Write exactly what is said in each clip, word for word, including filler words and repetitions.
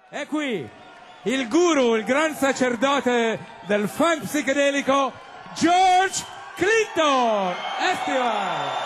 E qui il guru, il gran sacerdote del funk psichedelico, George Clinton. Esteban.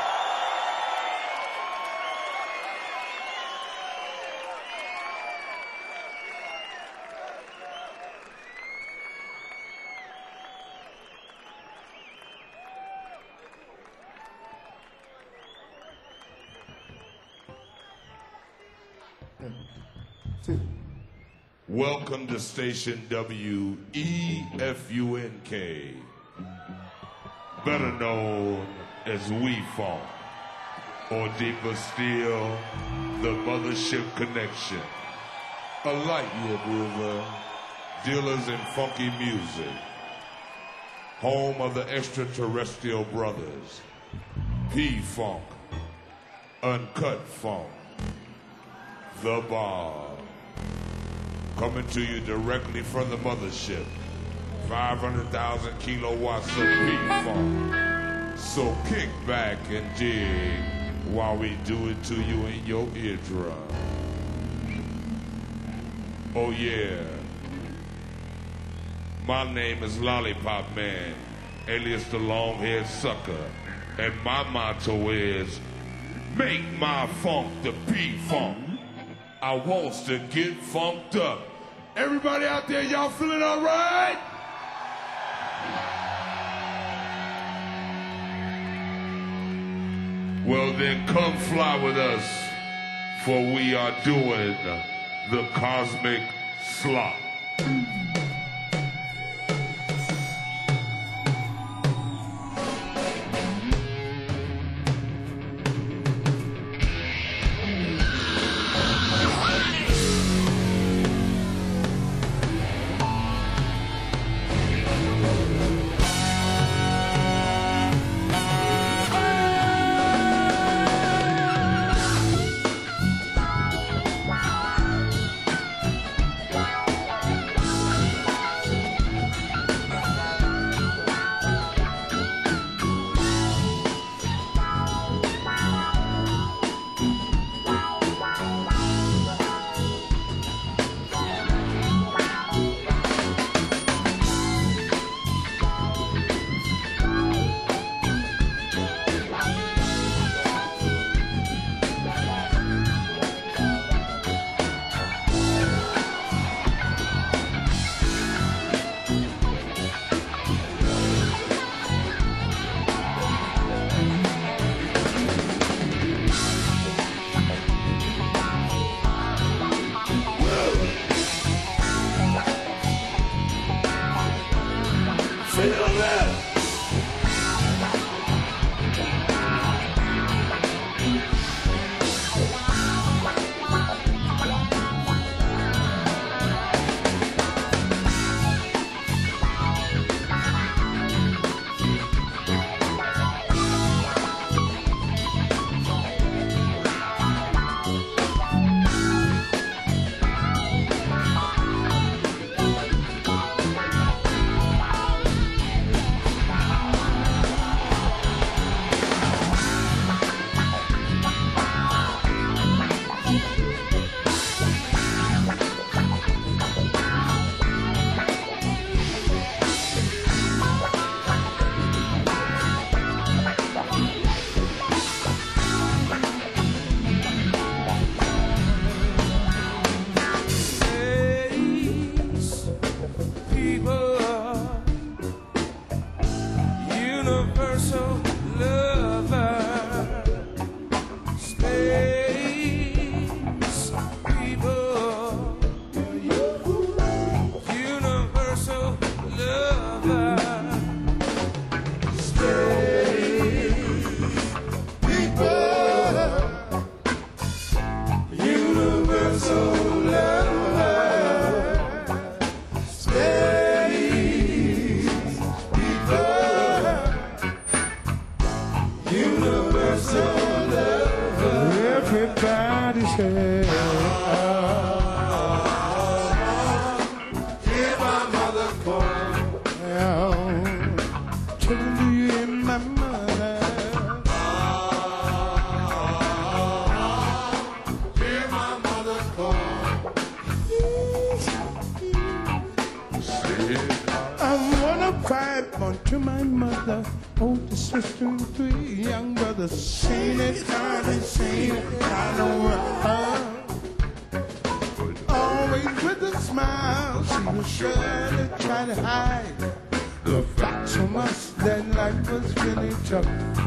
Welcome to station W E F U N K, better known as We Funk, or deeper still, the Mothership Connection, a light year mover, dealers in funky music, home of the extraterrestrial brothers, P-Funk, Uncut Funk, The Bar. Coming to you directly from the mothership, five hundred thousand kilowatts of P-Funk. So kick back and dig while we do it to you in your eardrum. Oh yeah. My name is Lollipop Man, alias the long-haired sucker, and my motto is, make my funk the P-Funk. I wants to get funked up. Everybody out there, y'all feeling all right? Well then, come fly with us, for we are doing the Cosmic Slop. sister and three young brothers. Seen it, heard it, seen it, I know her. Always with a smile, she was sure to try to hide the fact from us that life was really tough.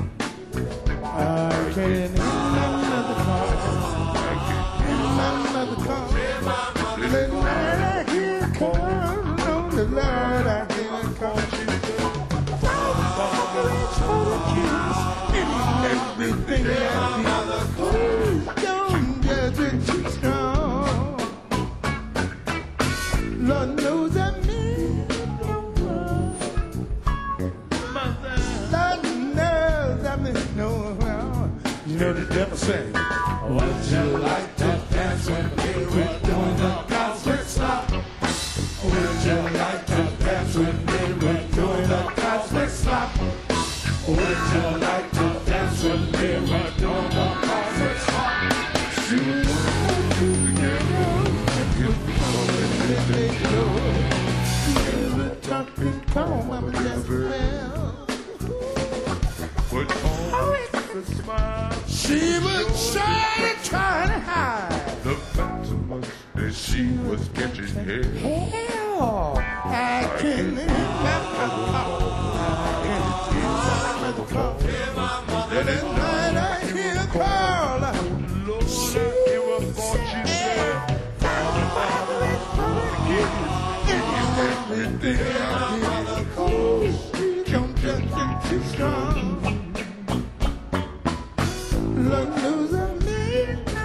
I can't in another car, in another car. The night I hear it call, no, the Lord I hear it call. Everything I do, don't judge it too strong. Lord knows I mean no wrong. Lord knows I mean no wrong. You know the devil say, would you like to dance with me? We're doing the cosmic slop. Would you like to dance with me? We're doing the cosmic slop. Would you like to dance with me? We're doing the cosmic slop. She was to get on, let me go. She was talking calm, I'm just well. Put on the smile. She was trying, trying to hide The fact was that she was catching head. hell. I can't even let her talk. That is night I hear a call. She said, everything I did, don't just get too strong. Lord knows I mean no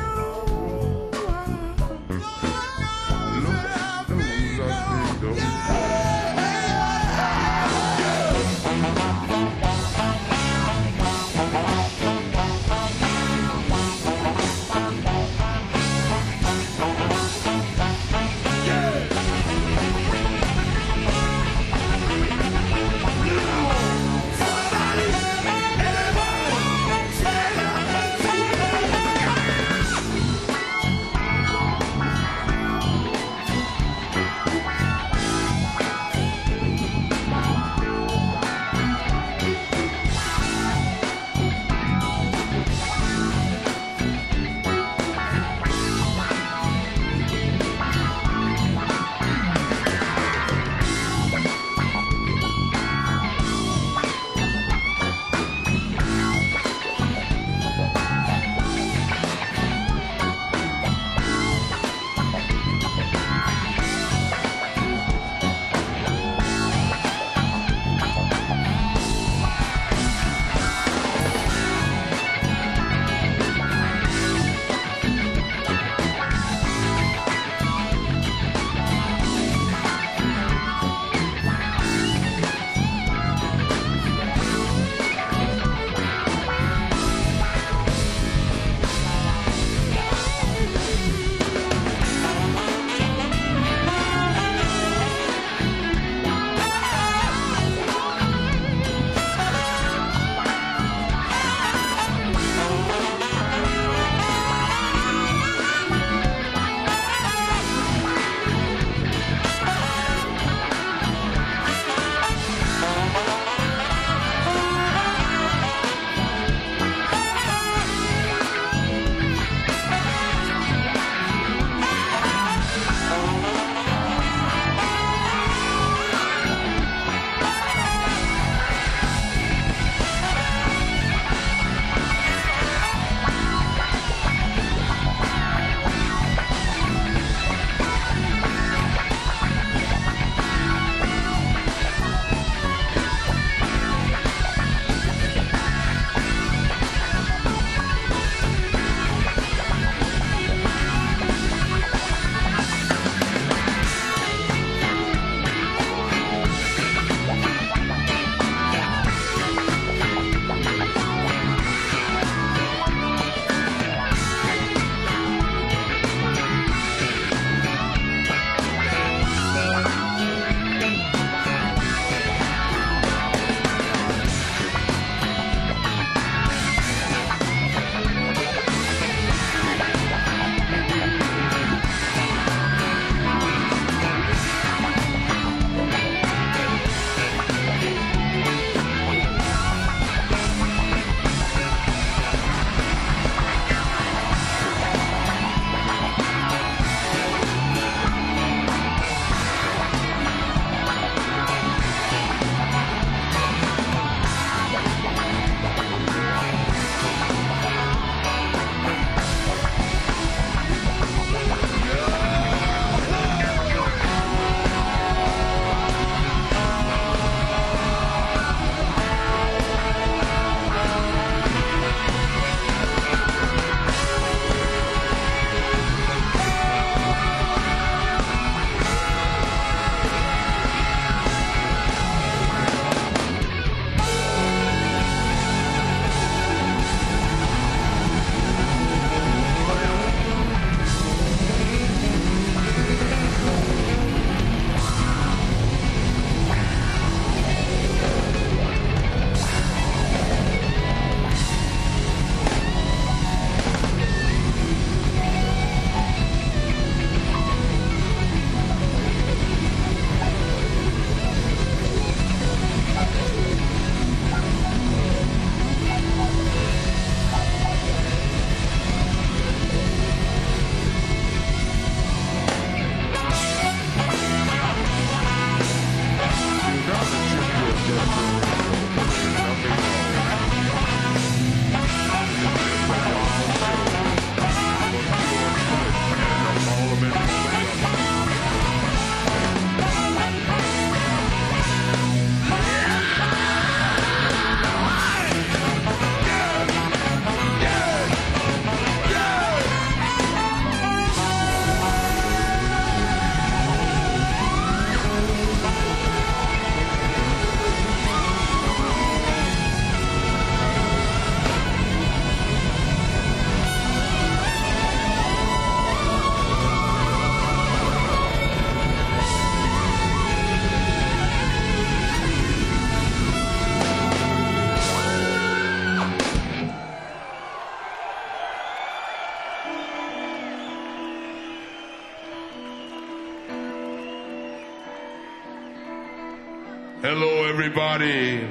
Hello, everybody.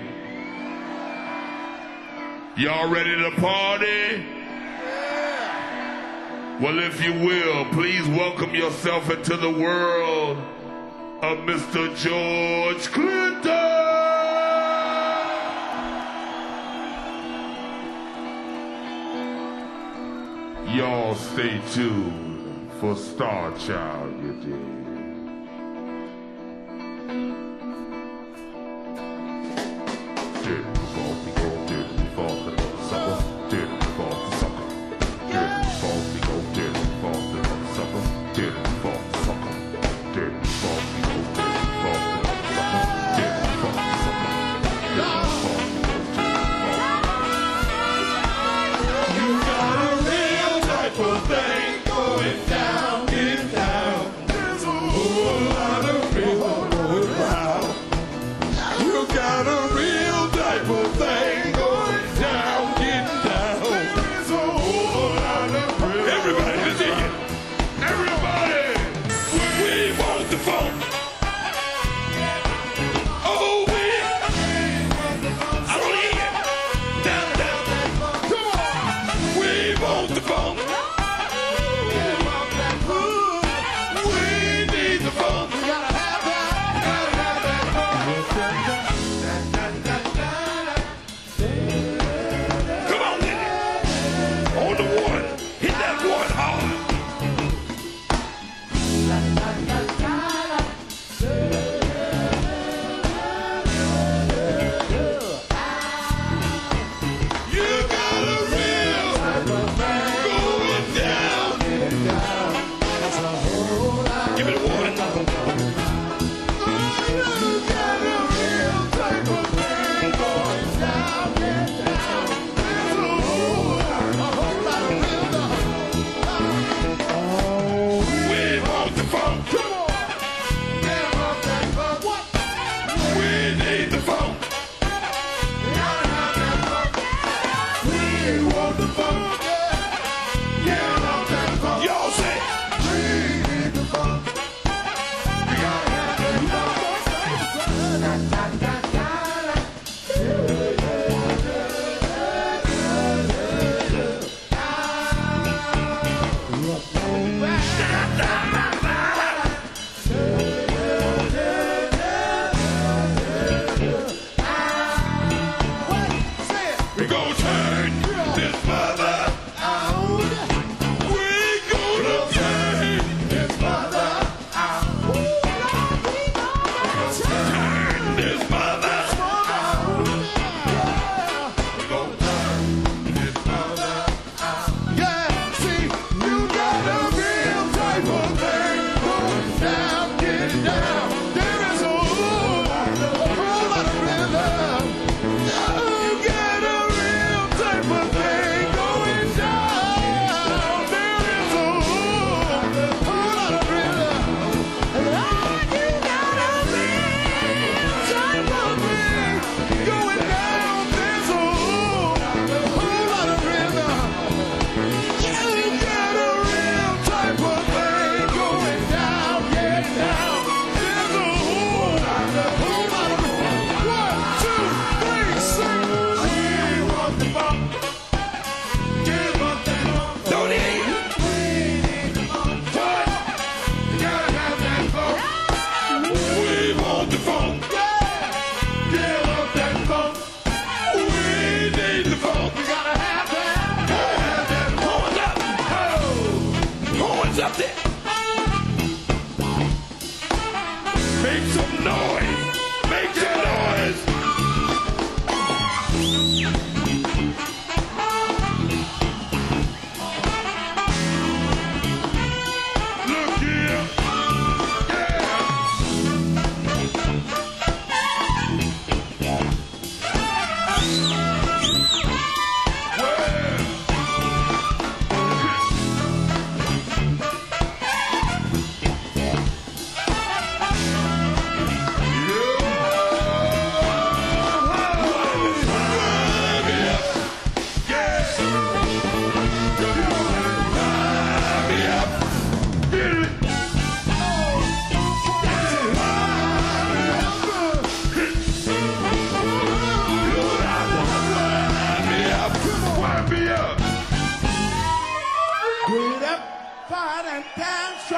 Y'all ready to party? Well, if you will, please welcome yourself into the world of Mister George Clinton. Y'all stay tuned for Star Child, you dig?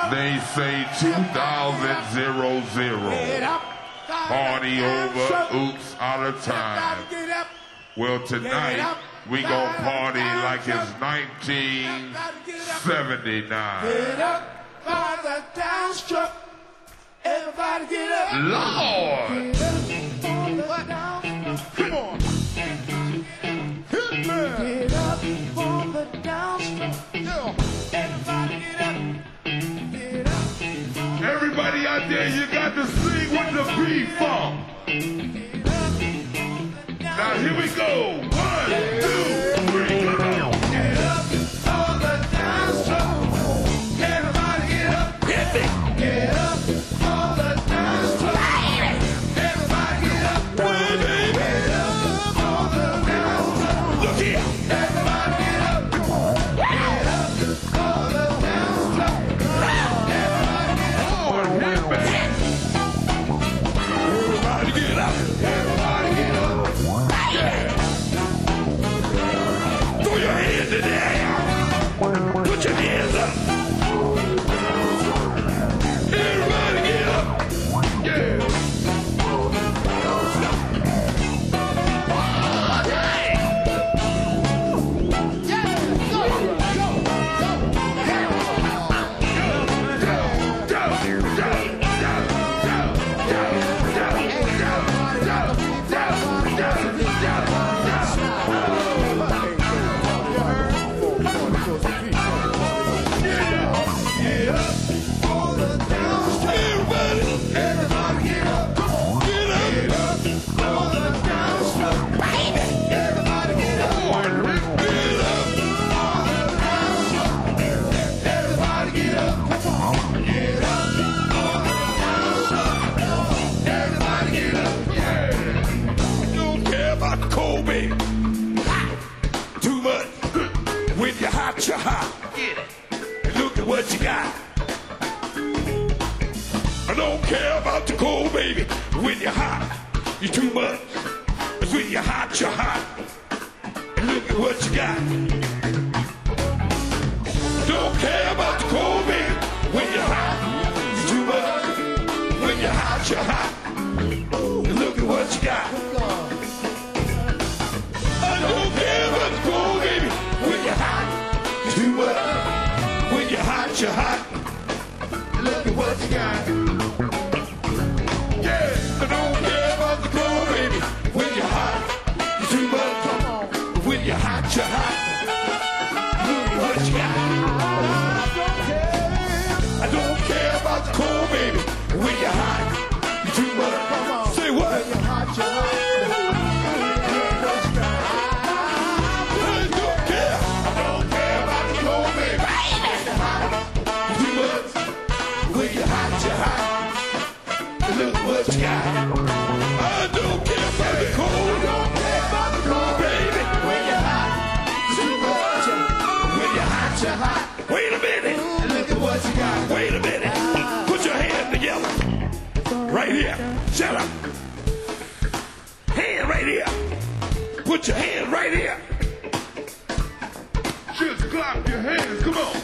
They say two thousand zero zero. Party over, oops, out of time. Well, tonight we gon' party like it's nineteen seventy-nine. Get up, father, downstroke. Everybody get up. Lord! Get up, father, downstroke. Come on. Get up, father, downstroke. Everybody get up. Get up. Everybody out there, you got to sing with the P-Funk. Now here we go. One, two, three, come on. Get up, father, downstroke. Everybody get up. Hit me. Get up, father, downstroke. Everybody get up. Hey, baby. Get up, father, downstroke. Look here. Everybody get up. Get up, father, downstroke. Everybody get up. Oh, hit me. Everybody get up. Everybody get up. Throw your hands in the air. Put your hands up. Everybody get up. Yeah. Too much. When you're hot, you're hot. Get it. And look at what you got. I don't care about the cold, baby. When you're hot, you're too much. Cause when you're hot, you're hot. And look at what you got. Don't care about the cold, baby. When you're hot, you're too much. When you're hot, you're hot. And look at what you got. I don't care about the cold, baby. When you're hot, you're too much. When you're hot, you're hot. Look at what you got. Yeah, I don't care about the cold, baby. When you're hot, you're too much. When you're hot, you're hot. Look at what you got. I don't care about the cold, baby. When you're hot, you're too much. Say what? When you're hot, you're hot. Look what you got. I don't care about the cold. Don't care about the cold, baby. When you're hot, too much. When you're hot, you're hot. Wait a minute. Look at what you got. Wait a minute. Put your hands together. Right here. Shut up. Hand right here. Put your hand right here. Just clap your hands. Come on.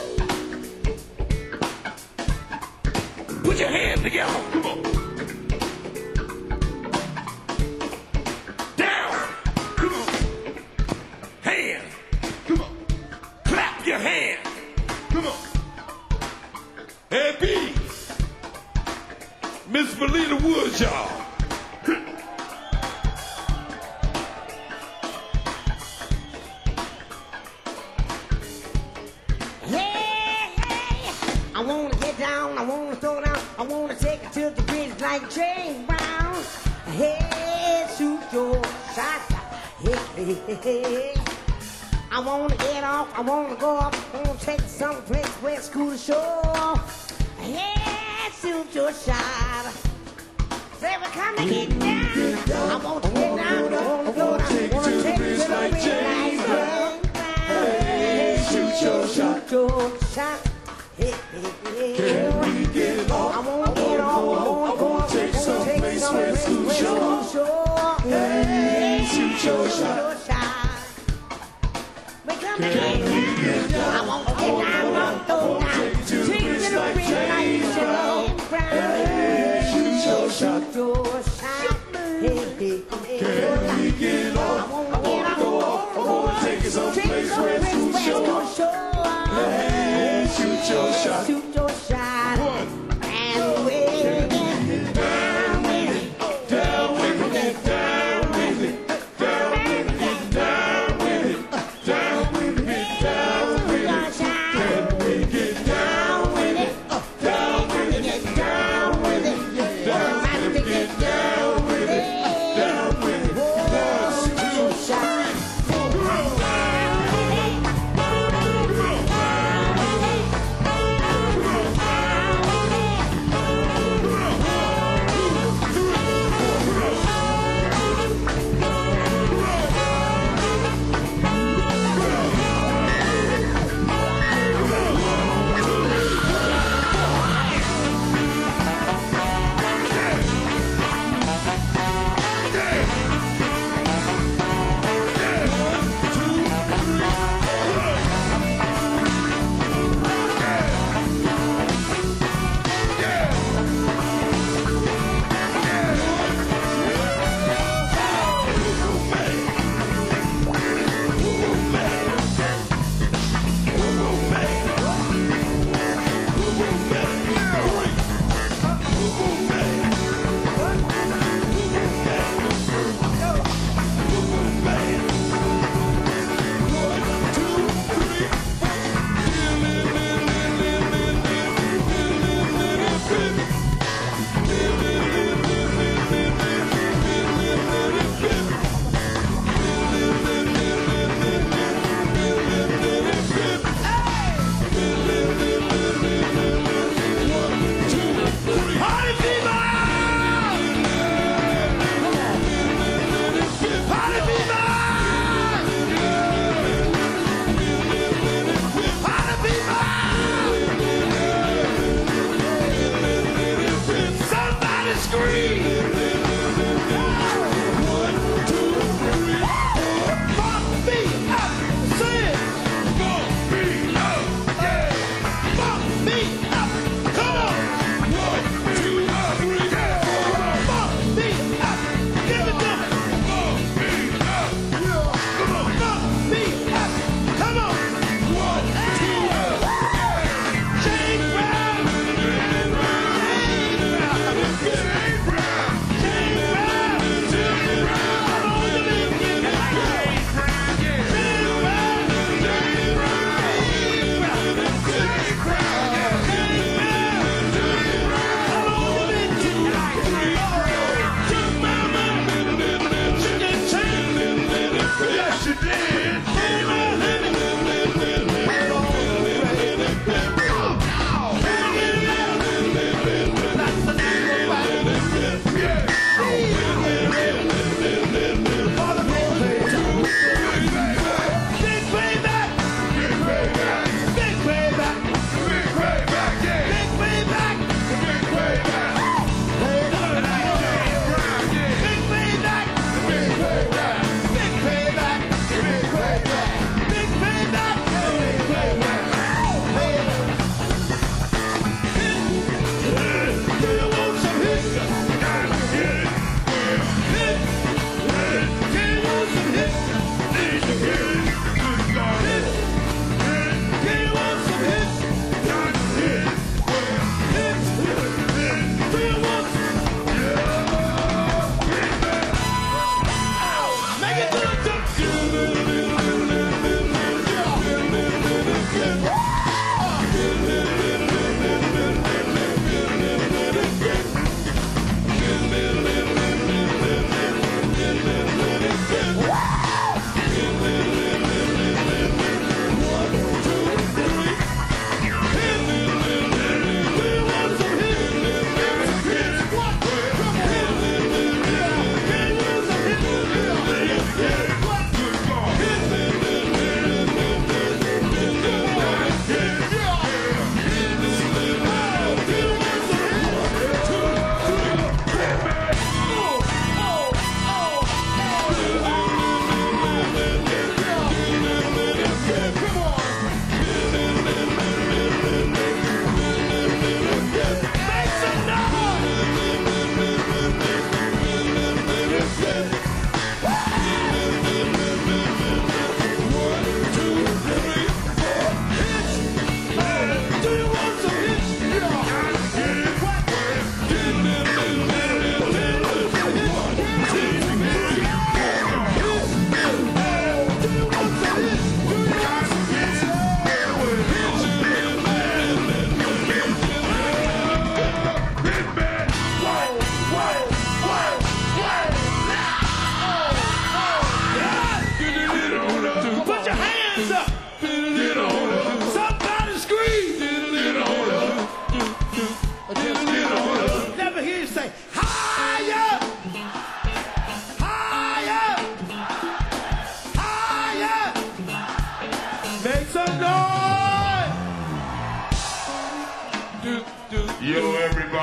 Put your hands together. Come on. Down. Come on. Hands. Come on. Clap your hands. Come on. Hey, B. Miss Melina Woods, y'all. I wanna get down, I wanna throw down, I wanna take it to the bridge like James Brown. Hey, shoot your shot. Hey, hey, hey, hey. I wanna get off, I wanna go up, I wanna take it someplace where school to show. Hey, shoot your shot. Say we're coming to get down. I want to get down, I wanna go down, I wanna take it to the bridge like James Brown. Hey, shoot your shot. Shoot your shot. Hey, hey, hey. Can we get off? I wanna get off, I wanna go up, take I wanna take someplace some where place school where show. school show. Hey, shoot your shot. We come to get down. I wanna get down, I wanna go down. Take it to the bridge Can we get on? I wanna go off. I wanna take you someplace where it's too short. Hey, shoot your shot. Shoot your shot. One. And we'll get down with it. Down with it. Get down with it. Down with it. Get down with it. Down with it. Get down with it. Can we get down with it? Down with it. Get down with it. Down with it. Get down with it. Down with it. One, two, three, four.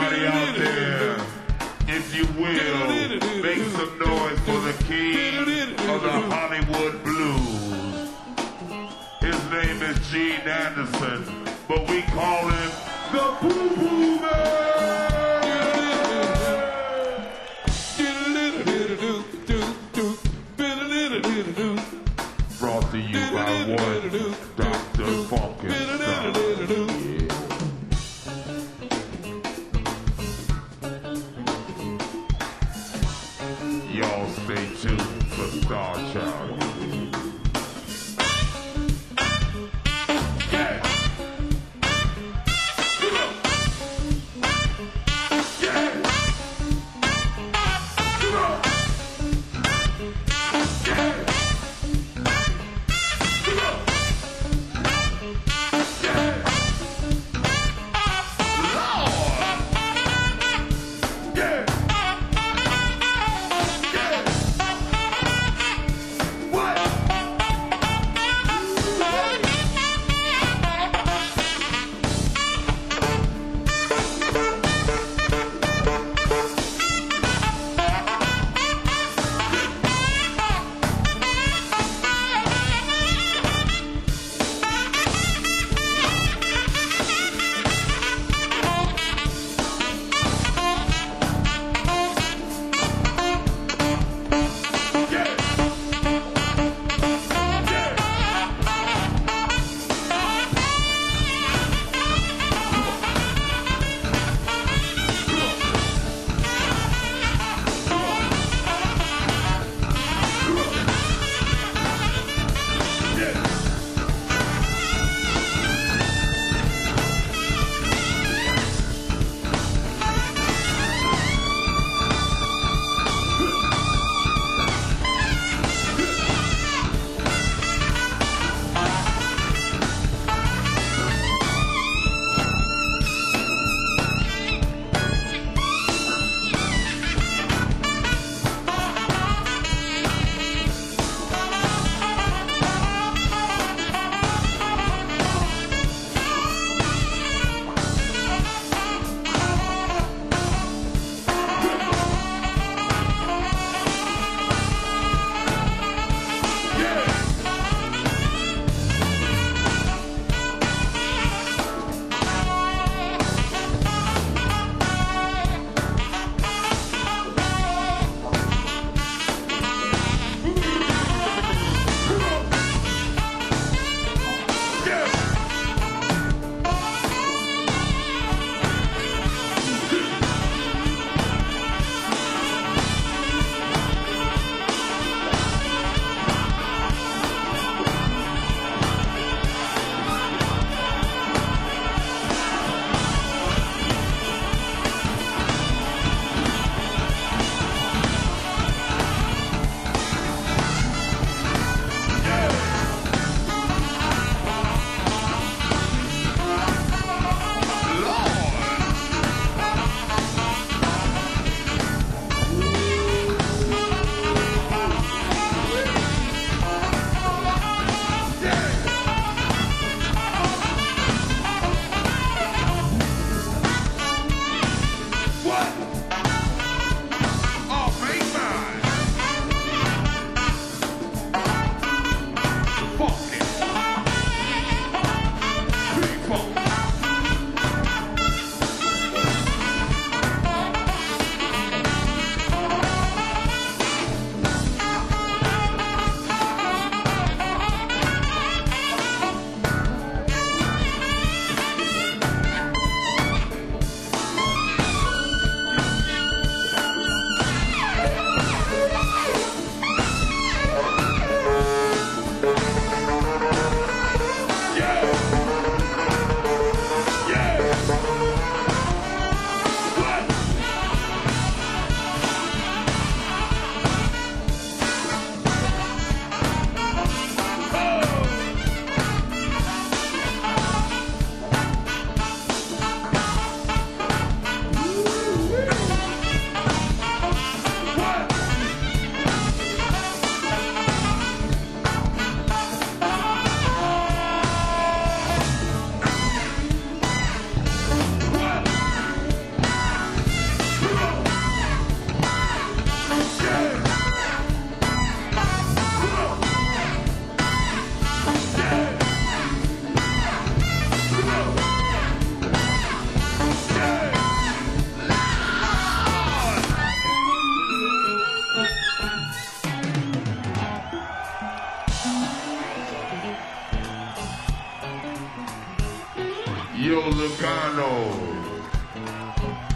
Everybody out there, if you will, make some noise for the king of the Hollywood Blues. His name is Gene Anderson, but we call him the Boo Boo Man. Brought to you by one Doctor Funkenstein. Yeah. Y'all stay tuned for Star Child. Yeah. What?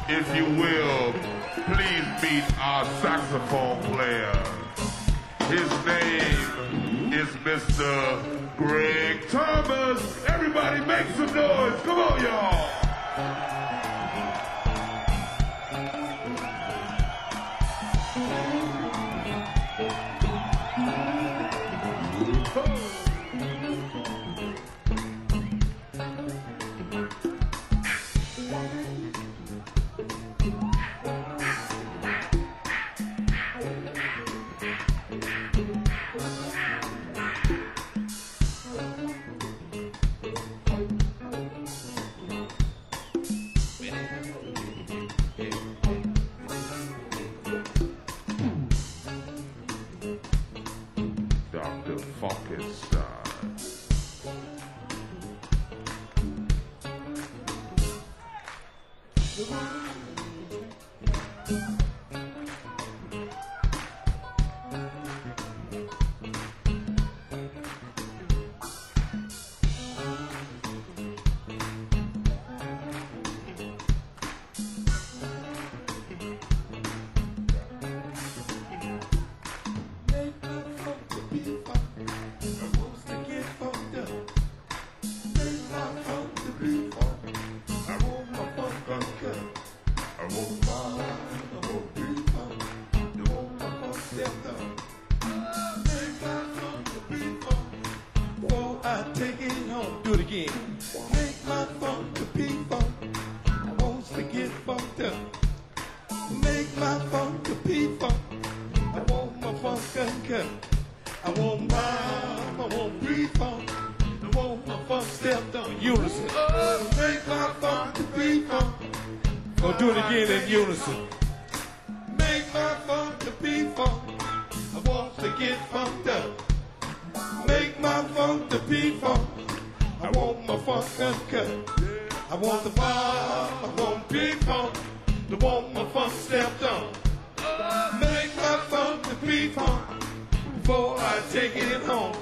if you will, please meet our saxophone player. His name is Mister Greg Thomas. Everybody make some noise. Come on, y'all. Doctor Funkenstein. Take it home, do it again. Make my funk to be funk. I won't forget funked up. Make my funk to be funk. I want my funk uncut. I want my, I want breathe funk. I want my funk stepped on. Unison. Oh, make my funk to be funk. Gonna do it again in unison. Make my funk to be funk. I want to get funked up. Make my funk the beat funk. I want my funk uncut. I want the funk. I want beat funk. I want my funk stepped on. Make my funk the beat funk before I take it home.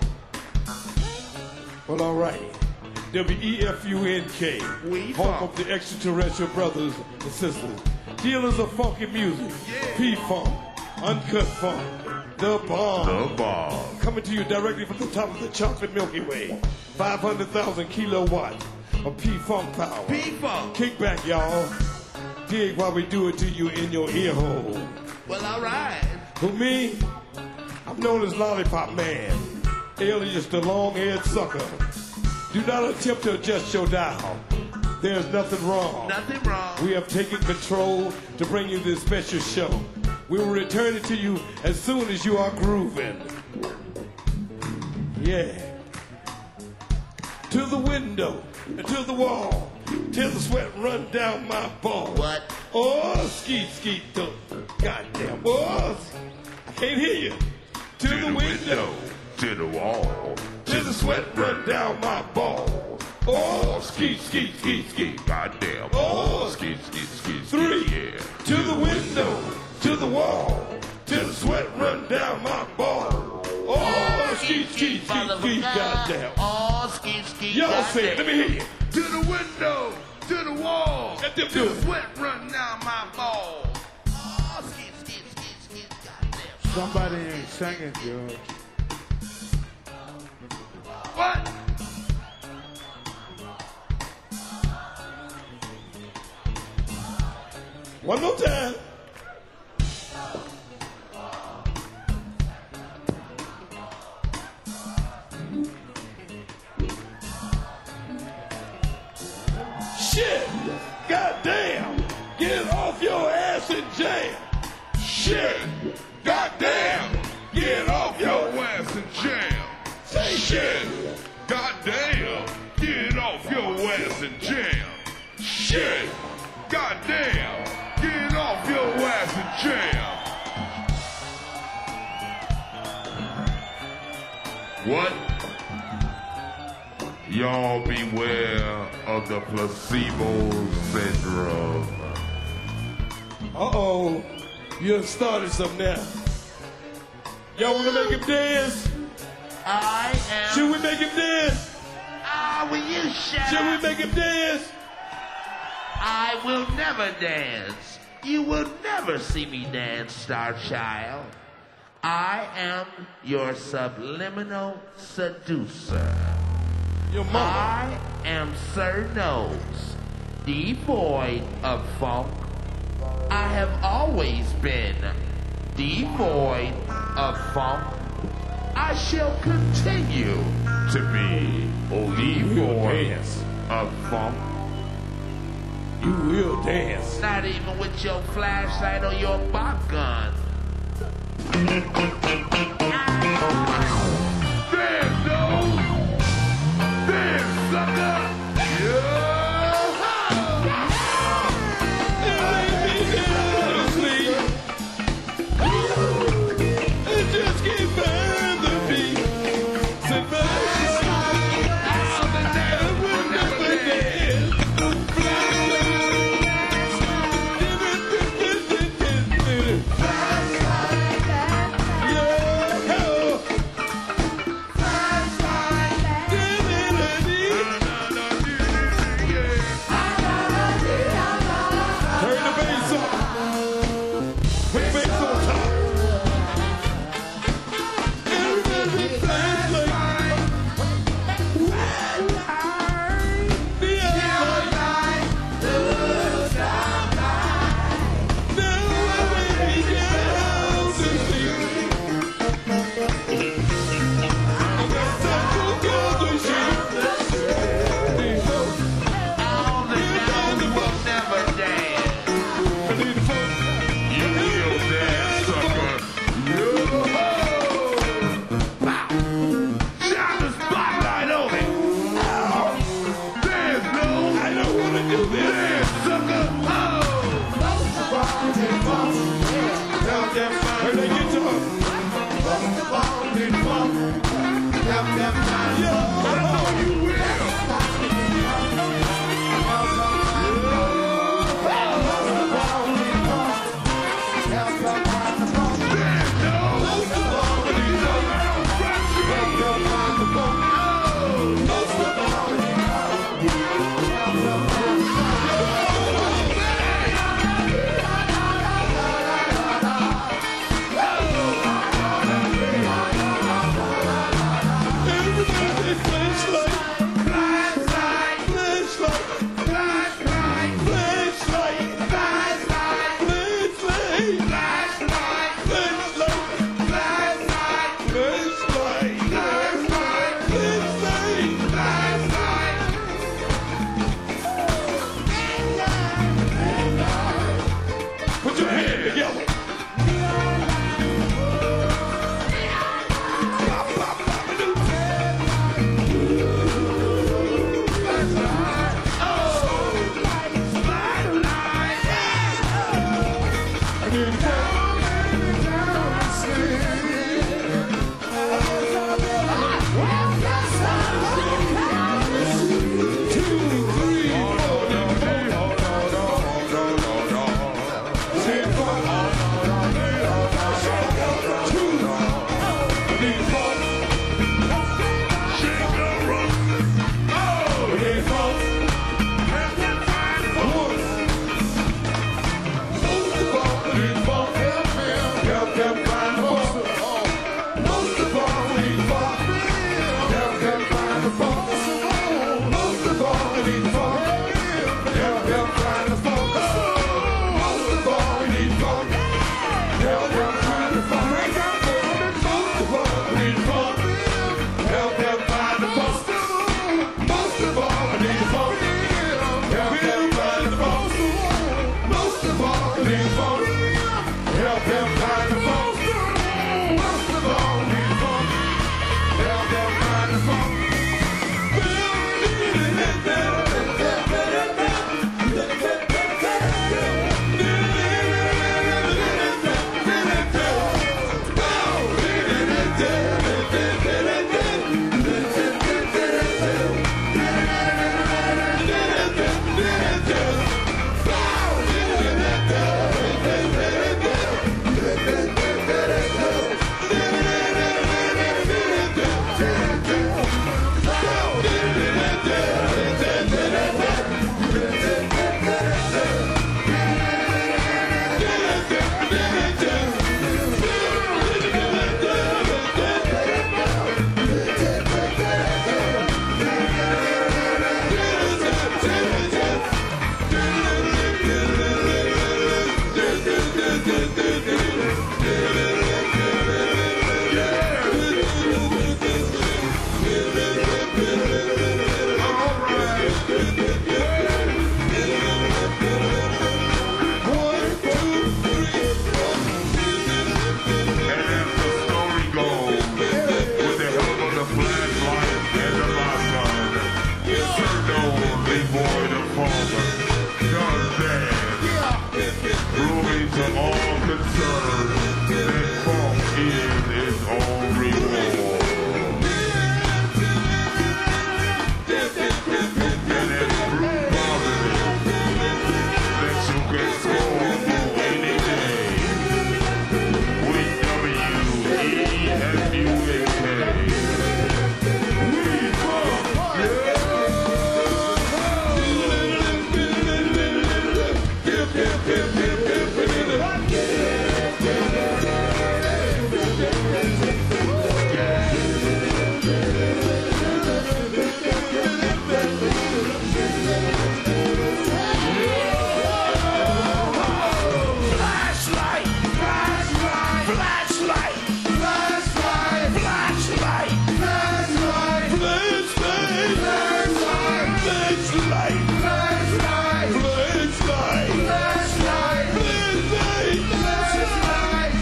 Well, all right. W E F U N K, home of the extraterrestrial brothers and sisters. Dealers of funky music. P-Funk, Uncut Funk, The Bomb. The Bomb. Coming to you directly from the top of the chocolate Milky Way. five hundred thousand kilowatts of P-Funk power. P-Funk. Kick back, y'all. Dig while we do it to you in your ear hole. Well, all right. For me, I'm known as Lollipop Man, alias the long-haired sucker. Do not attempt to adjust your dial. There's nothing wrong. Nothing wrong. We have taken control to bring you this special show. We will return it to you as soon as you are grooving. Yeah. To the window, and to the wall, till the sweat run down my balls. What? Oh, skeet, skeet, do. Goddamn. Oh, I can't hear you. To, To the, the window, window, to the wall, till the sweat run down my balls. Oh, skeet, skeet, skeet, skeet. goddamn. Oh, Skeet, skeet, skeet, skeet, Three. yeah. To the window, to the wall, till the sweat run down my balls. Oh, skeet, skeet, skeet, skeet, goddamn. Oh, skeet, skeet, Y'all say it, let me hear you. To the window, to the wall, Let them till do the it. sweat run down my balls. Oh, skeet, skeet, skeet, skeet, goddamn. Somebody ain't singing, George. What? One more time. Shit! Goddamn! Get off your ass and jam! Shit! Goddamn! Get off your ass and jam! Say Shit! Goddamn! Get off your ass and jam! Shit! Goddamn! Get off your ass and jam! What? Y'all beware of the placebo syndrome. Uh-oh. You done started something now. Y'all wanna make him dance? I am. Should we make him dance? Ah, will you shut Should up? we make him dance? I will never dance. You will never see me dance, Star Child. I am your subliminal seducer. Your mama. I am Sir Nose, devoid of funk. I have always been devoid of funk. I shall continue to be devoid of funk. You will dance. Not even with your flashlight or your pop gun. There, no! There, sucker! Just get by the beat. Sit back. Funk. way to all concerned that funk is its own reward. And it's proof positive that you can score any day with W E F U N K. We funk, yeah! Flashlight, flashlight, flashlight, flashlight, flashlight, flashlight, flashlight, flashlight, flashlight, flashlight, flashlight, flashlight, flashlight.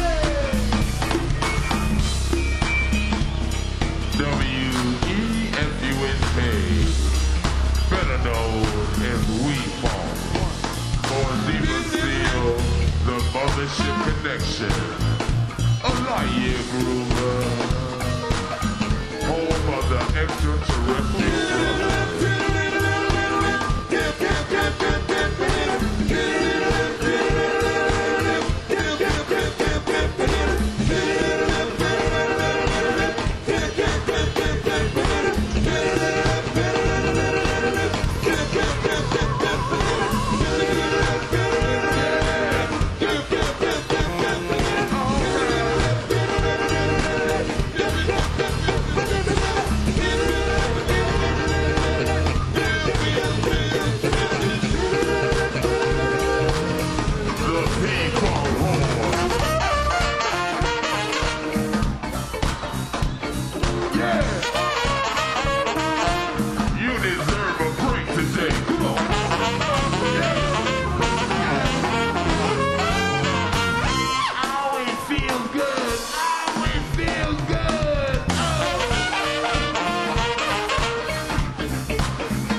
W E F U N K, better known as We Funk, or deeper still, the Mothership Connection, a Lightyear Groover, home of the extraterrestrial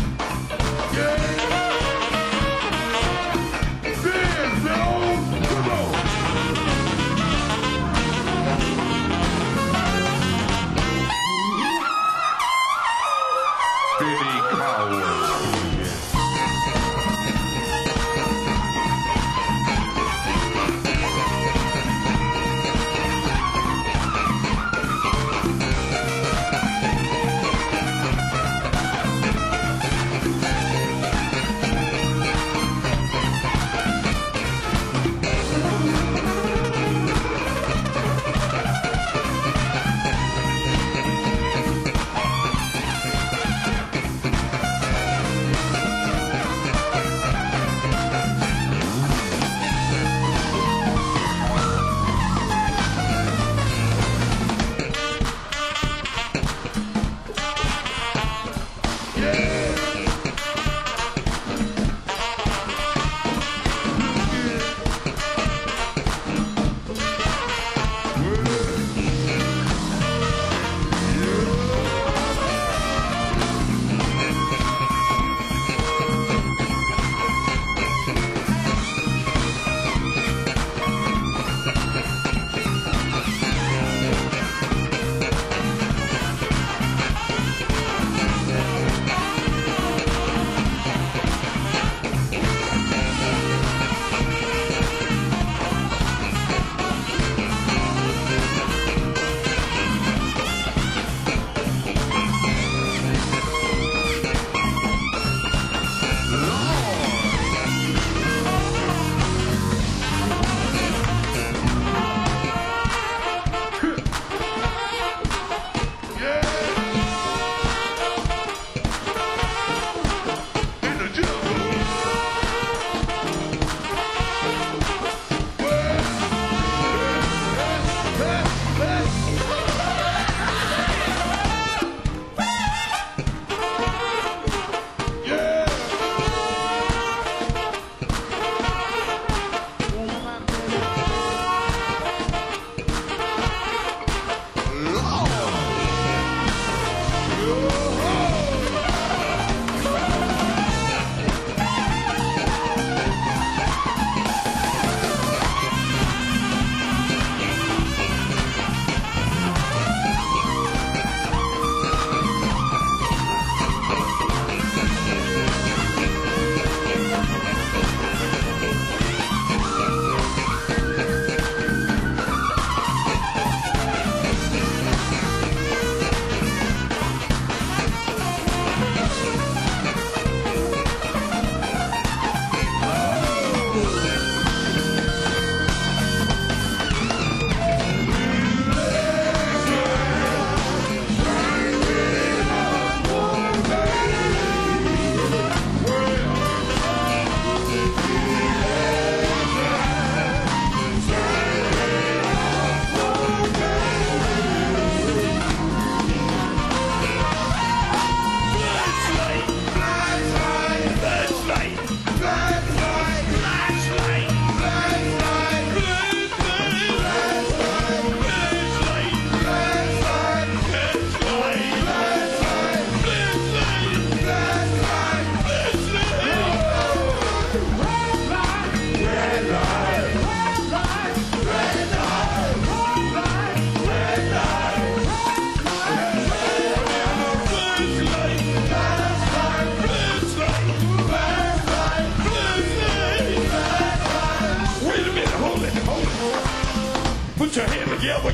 Come on!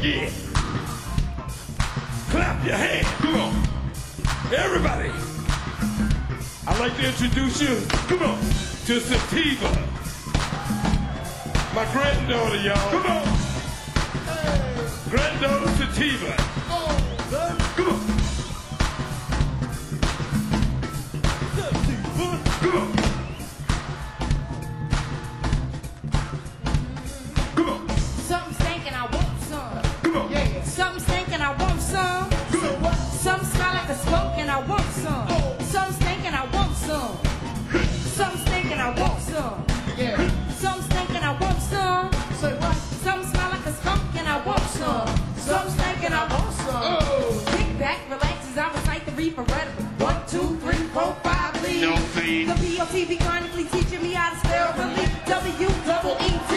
Yeah. Clap your hands. Come on. Everybody. I'd like to introduce you, come on, to Sativa. My granddaughter, y'all. Come on. Hey. Granddaughter Sativa. Oh, come on. Come on. Come on. Something stinking, I want some. Come on. Yeah. Something stinking, I want some. Come on. What? Something smell like a smoke and I want some. Oh. Something stinking, I want some. Something stinking, I want some. Yeah. Something stinking, I want some. Say what? Something smell like a skunk and I want some. Something stinking, I want some. Oh. Kick back, relax as I recite the reefer rhetoric. One, two, three, four, five, please. No fee. The P O T be chronically teaching me how to spell relief. W double E T.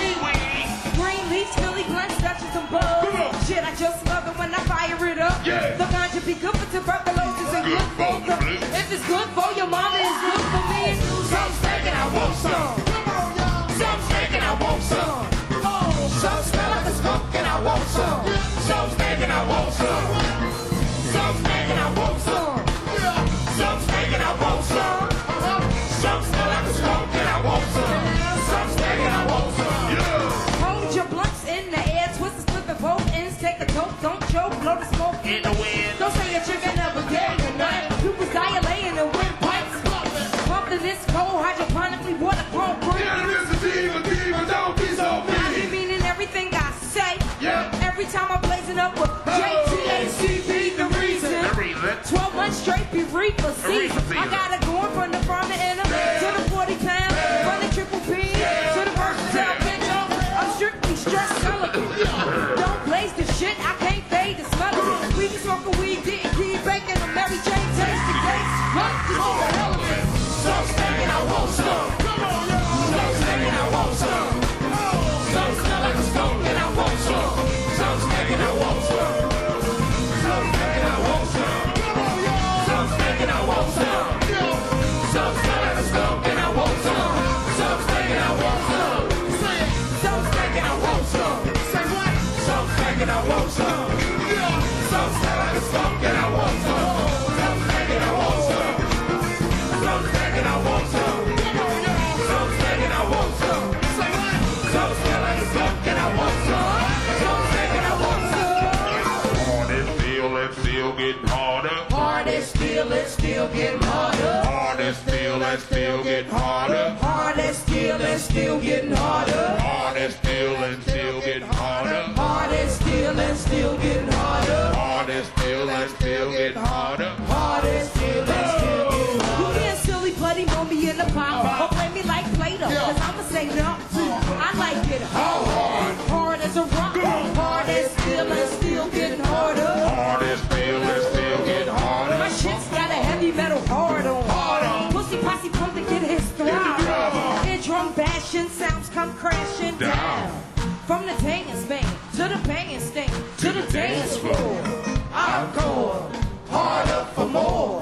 Green leaf, Philly blunts, Dutchess and bugs. Shit, I just love it when I fire it up. Yeah. The ganja be good for tuberculosis and good for the. If it's good for your mama, it's good for me. Some steak and I want some. Come on, y'all. Some steak and I want some. Oh. Some smell like a skunk and I want some. Some steak and I want some. Some steak and I want some. Some steak and I want some. Some smell like a skunk and I want some. Some steak and I want some. Hold your blunts in the air, twist the split the both ends, take a toke, don't choke, blow the smoke In the wind. Don't say a chicken never gave a nut. You was dilating and wind pipes. Pumping this cold hydroponically water grown fruit. Yeah, this is Diva, Diva, don't be so I be mean. meaning everything I say. Yeah. Every time I'm blazing up with J T H C B, the reason. The reason. twelve months straight be reaper season. reaper I season. got it going from the farm to inner to the forty pound, from the triple P to the versatile pitch. I'm strictly stressed elegant. Don't blaze the shit, I can't fade the smell of it. We be smoking weed, getting key bacon, a Mary Jane taste the case. Run this is the hell of it. Some stinking, I want some. Come on, y'all. Some stinking, I want some. Some smell like a skunk and I want some. Some stinking, I want some. Some stinking, I want some. Come on, y'all. Some stinking, I want some. Some smell like a skunk and I want some. Some stinking, I want some. Say it. Some stinking, I want some. Say what? Some stinking, I want some. Some smell like a skunk and I want some. Some stinking, I want some. Some stinking, I want some. Come on, y'all. Some stinking, I want some. Say what? Some smell like a skunk and I want some. Some stinking, I want some. Hard and still and still getting harder. Hard and still, it's still getting harder. Hard and still and still getting harder. Hard and still, and still getting harder. Hard and still and still getting harder. Hard and still, and still getting harder. Hard and still and still getting harder. Hard and still, and still getting harder. You being silly, buddy, want me in the pop. Or play me like Play-Doh, cause I'ma say no. I like it hard. Hard as a rock. Hard and still, and still getting harder. Hard and still and still getting harder. My shit's got a heavy metal hard on. Hard on. Pussy posse pump to get his throb. In drum bashing, sounds come crashing down. From the dance band to the bandstand to the dance floor. Encore, harder for more.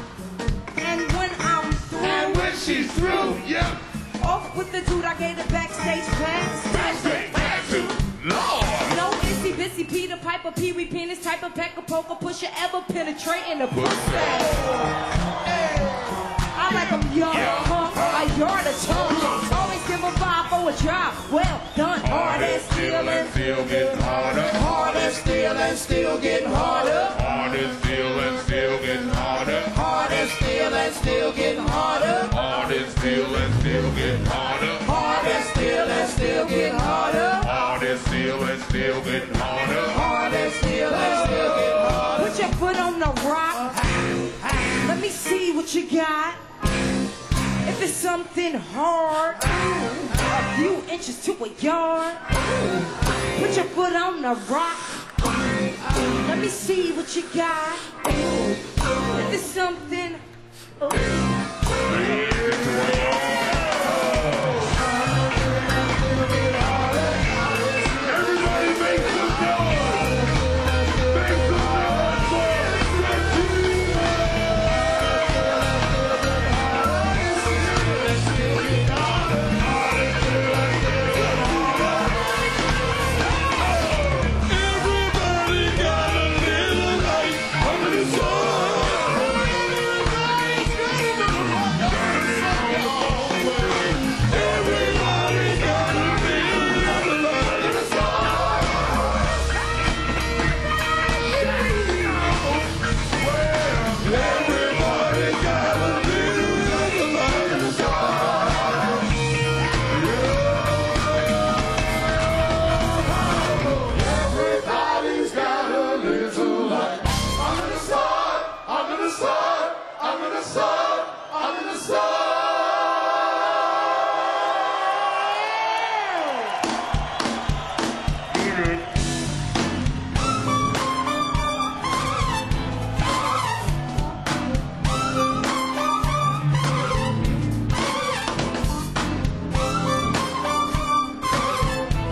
And when I'm through, And when she's through, yeah. off with the dude, I gave the backstage class. Backstage, backstage, Lord. No itsy bitsy Peter Piper, Pee Wee penis type of pecker poker pusher ever penetrating the pussy. I like 'em young, punk, a yard of tongue. Always give a vibe for a job. Well done. Hard and still and still getting harder. hard and still and still getting harder. Hard and still and still getting harder. Hard and still and still getting harder. Hard and still and still getting harder. Hard and still and still getting harder. Hard and still and still getting harder. Hard and still and still getting harder. Put your foot on the rock. Let me see what you got. If it's something hard, a few inches to a yard, put your foot on the rock. Let me see what you got. If it's something. Everybody make some noise. Make some noise for Everybody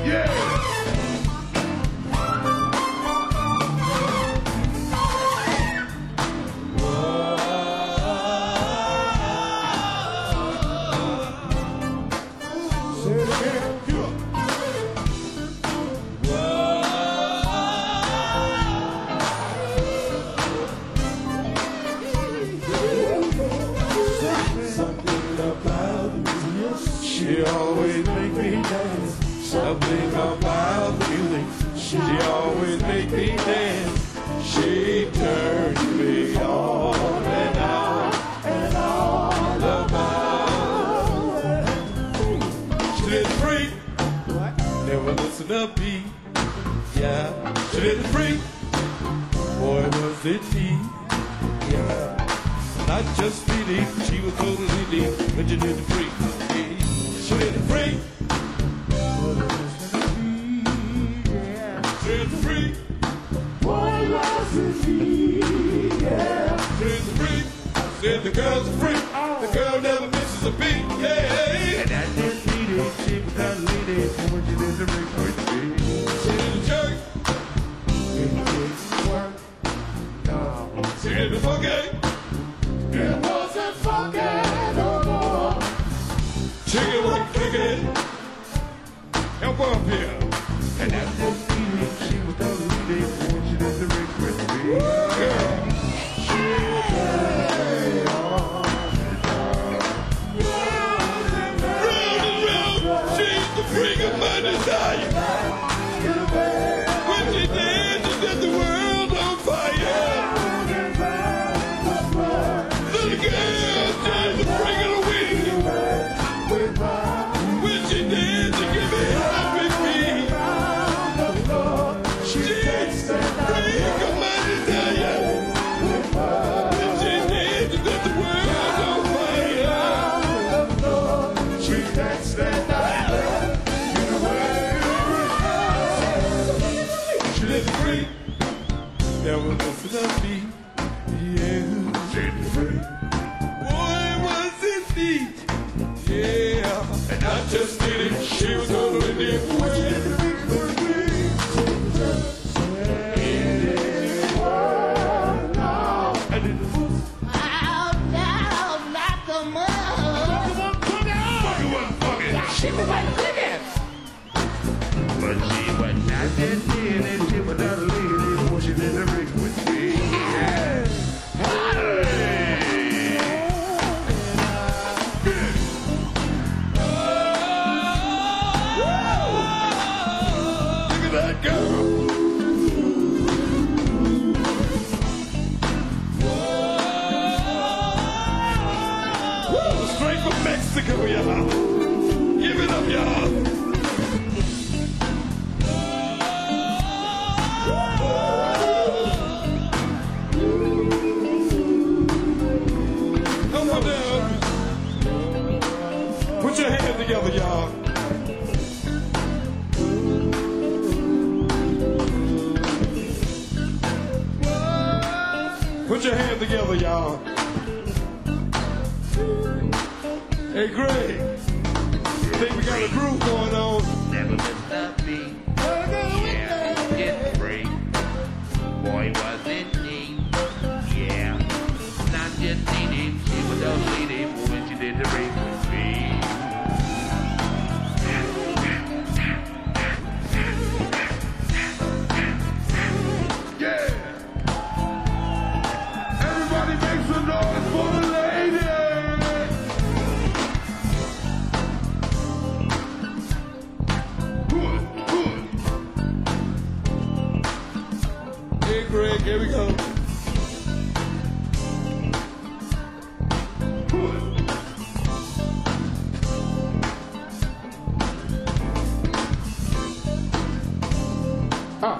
She always make me dance. Something about music. She always make me dance. She turns me on and on and on about. She did freak. Never listen to beat. Yeah. She did freak. Boy, was it deep. Yeah. Not just deep. She was totally deep. But you did the freak. She did the freak. She did the freak. Boy, was it deep. Yeah. She did the freak. Said the girl's a freak. The girl never misses a beat. Yeah. And I didn't need it. She was not leading. When she did the freak for the beat. She did the jerk. She did the funky. It wasn't funky no more. Chicken like chicken. Help her up here. And I didn't need it. She was not leading. When she did the freak for the beat. Girl. Freak of my desire. When she did, she set the world on fire. Little girl, she's the freak of the week. When she did, she gave me happy feet. She's the freak of my desire. When she did, she set the world on fire. She danced that night. That was just enough beat, yeah. She's free. Boy, was it neat, yeah. And I just did it. She was totally deep. When she did the beat for me. I did the foot. Out down like the mud. Fuck it, wasn't fucking. She was like living. But she was not Didn't need it. She was not leading. When she did the freak with me. Yeah. Look at that girl. Straight from Mexico, y'all. Give it up, y'all. Come on down. Put your hands together, y'all. Put your hands together, y'all. Hey, Greg. Think we got a groove going on. never missed a beat. Yeah, it's free. Boy, was it neat. Yeah, not just needed. She was so needed when she did the race with me. Yeah. Everybody make some noise for the lady. Good, good. Hey, Greg, here we go. Ah.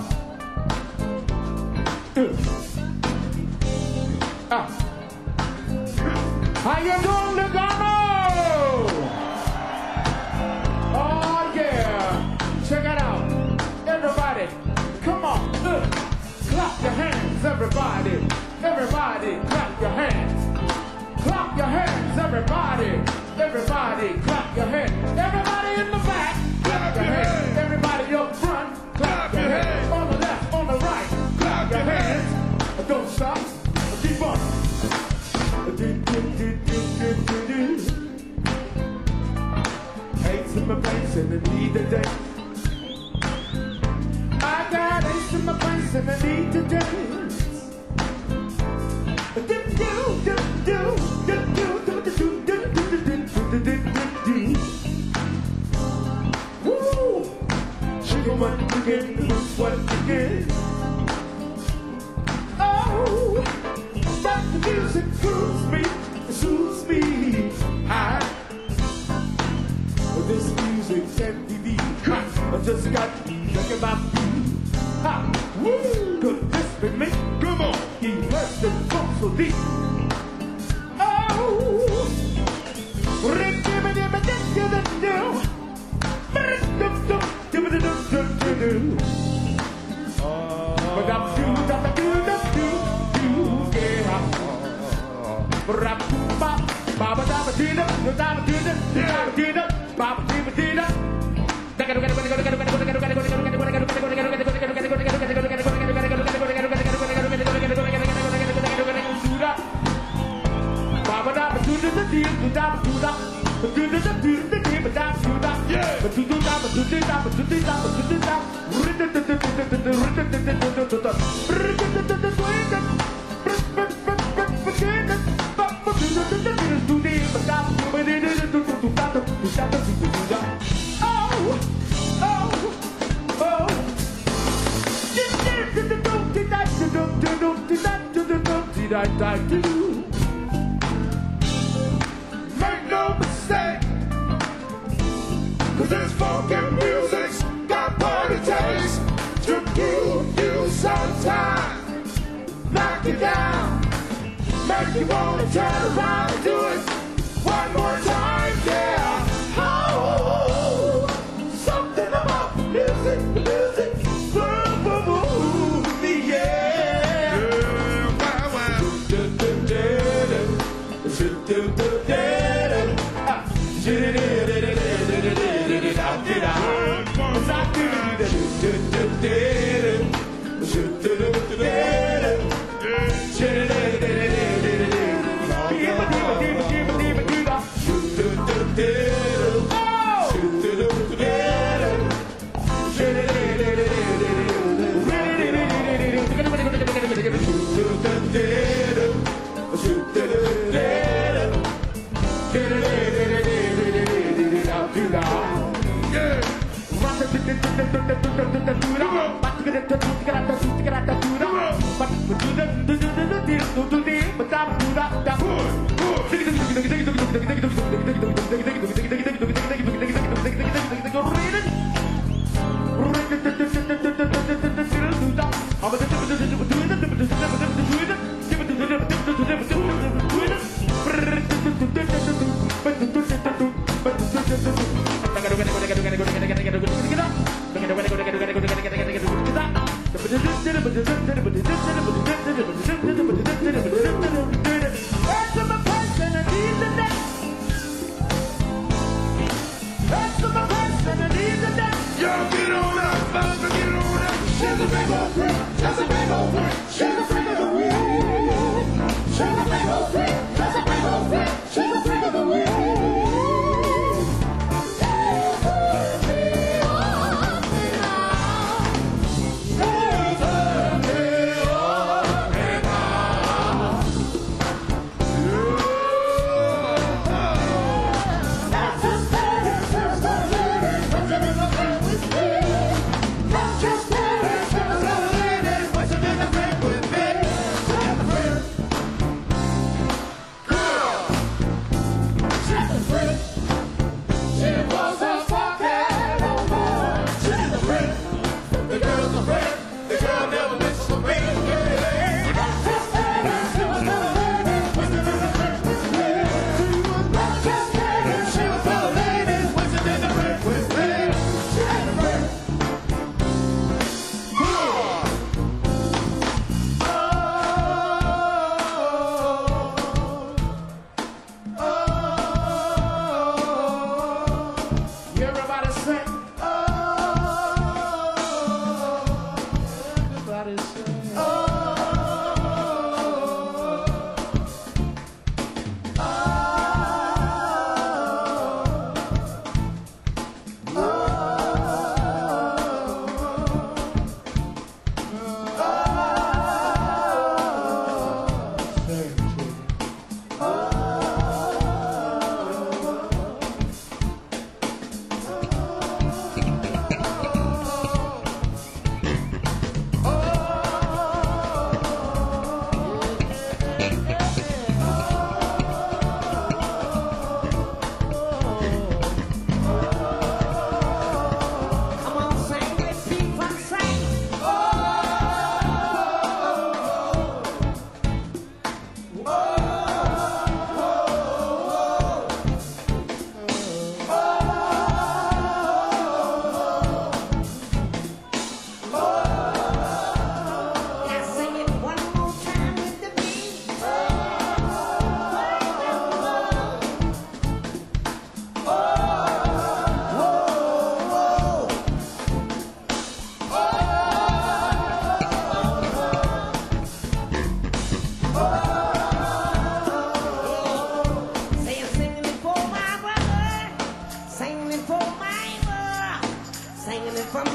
Ah. How you doing, Lugano? Oh yeah. Check it out. Everybody, come on. Uh, clap your hands, everybody. Everybody, clap your hands. Clap your hands, everybody. Everybody, clap your hands. Everybody in the back, clap your hands. Everybody pants and I need to dance. I got ace in my pants and I need to dance. Do do do do do do do do do do do do do. Woo! Sugar one again, loose one again. Oh, but the music grooves me, soothes me. I, but this music can't be beat. I just got to think about you. Ha! Woo! Could this be me? Come on! He must have gone so deep. Oh! But I'm do da do da do do yeah. Rap ba ba ba da ba do da do da do da do do da ba ba do do da. Ba ba da ba do da do do da do da. But do the do the do but that do that. Yeah. But do do that, but do do that, but do do that, but do do that. Oh, oh, oh. Make no mistake, 'cause this funky music's got party taste. To groove you sometimes, knock you down, make you wanna turn around and do it one more time, yeah. Oh, something about music, music, boom, boom, boom, yeah. Wow, wow. Do, do, do, do, do, do,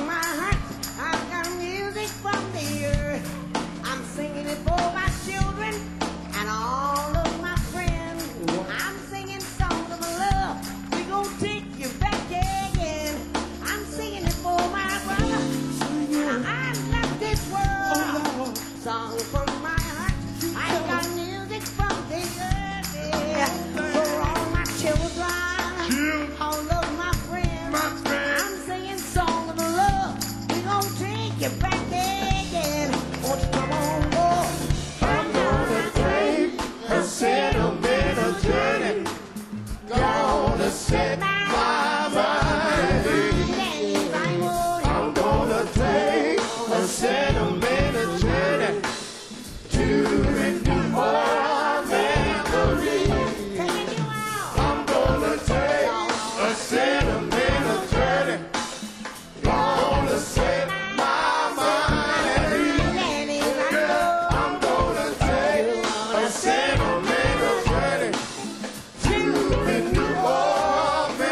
from my heart. I've got music from the earth. I'm singing it for my children and all of my friends. I'm singing songs of love. We gon' take you back again. I'm singing it for my brother. I love this world. Song from my heart. I've got music from the earth. Yeah. For all my children, all of my friends. I'm singing songs of love. We gon' take you back again. Won't you come on, boy? I'm gonna take a sentimental journey. Gonna set my mind free. I'm gonna take a sentimental journey to renew our memories. I'm gonna take a sentimental journey. Gonna set my mind at ease. I'm gonna take a sentimental journey to renew our memories.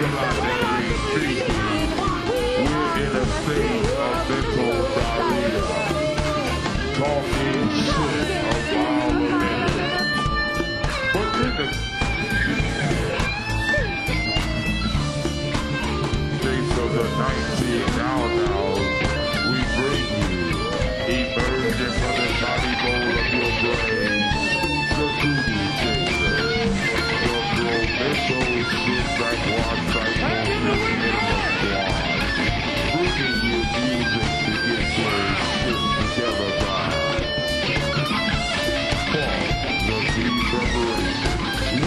in a state of mental diarrhea, talking shit about America. But in the days of the nineteen now now, we bring you emerging from the body bowl of your brain, the voodoo chaser, your pro-mental shit like one type of music in the squad. Bringing you music to get your shit together by Paul, the B-Preparation.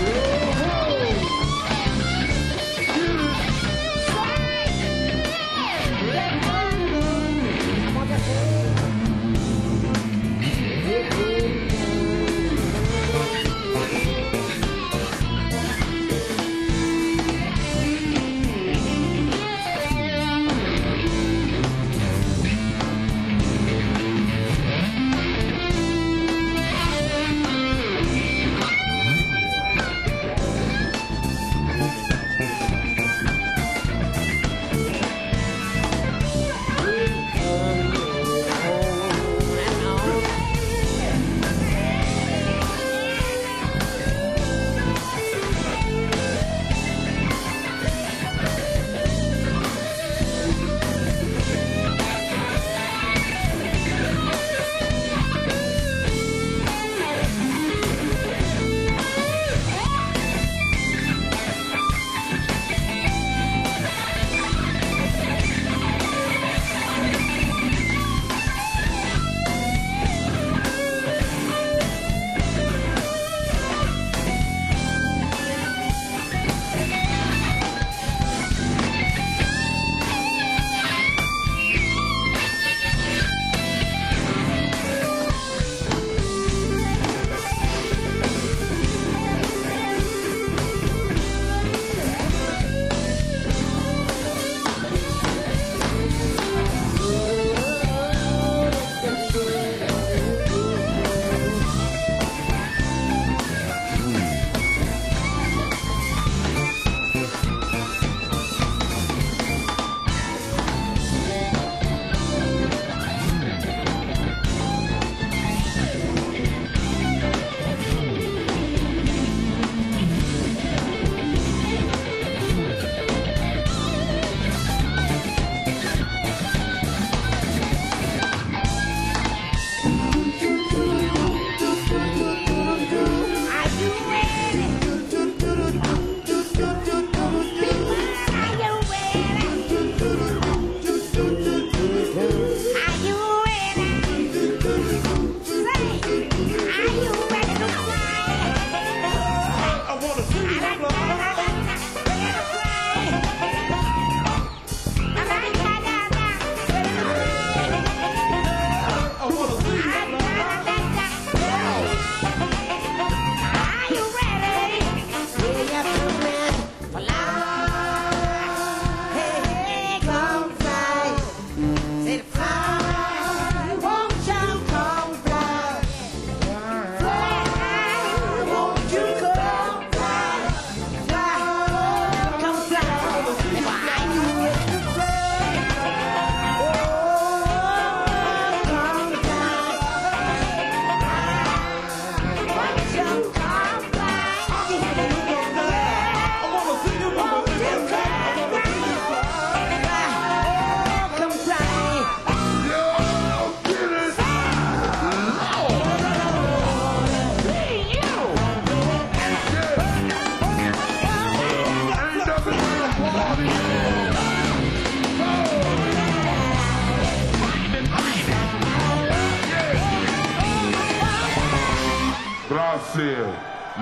Gracias,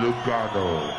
Lucano.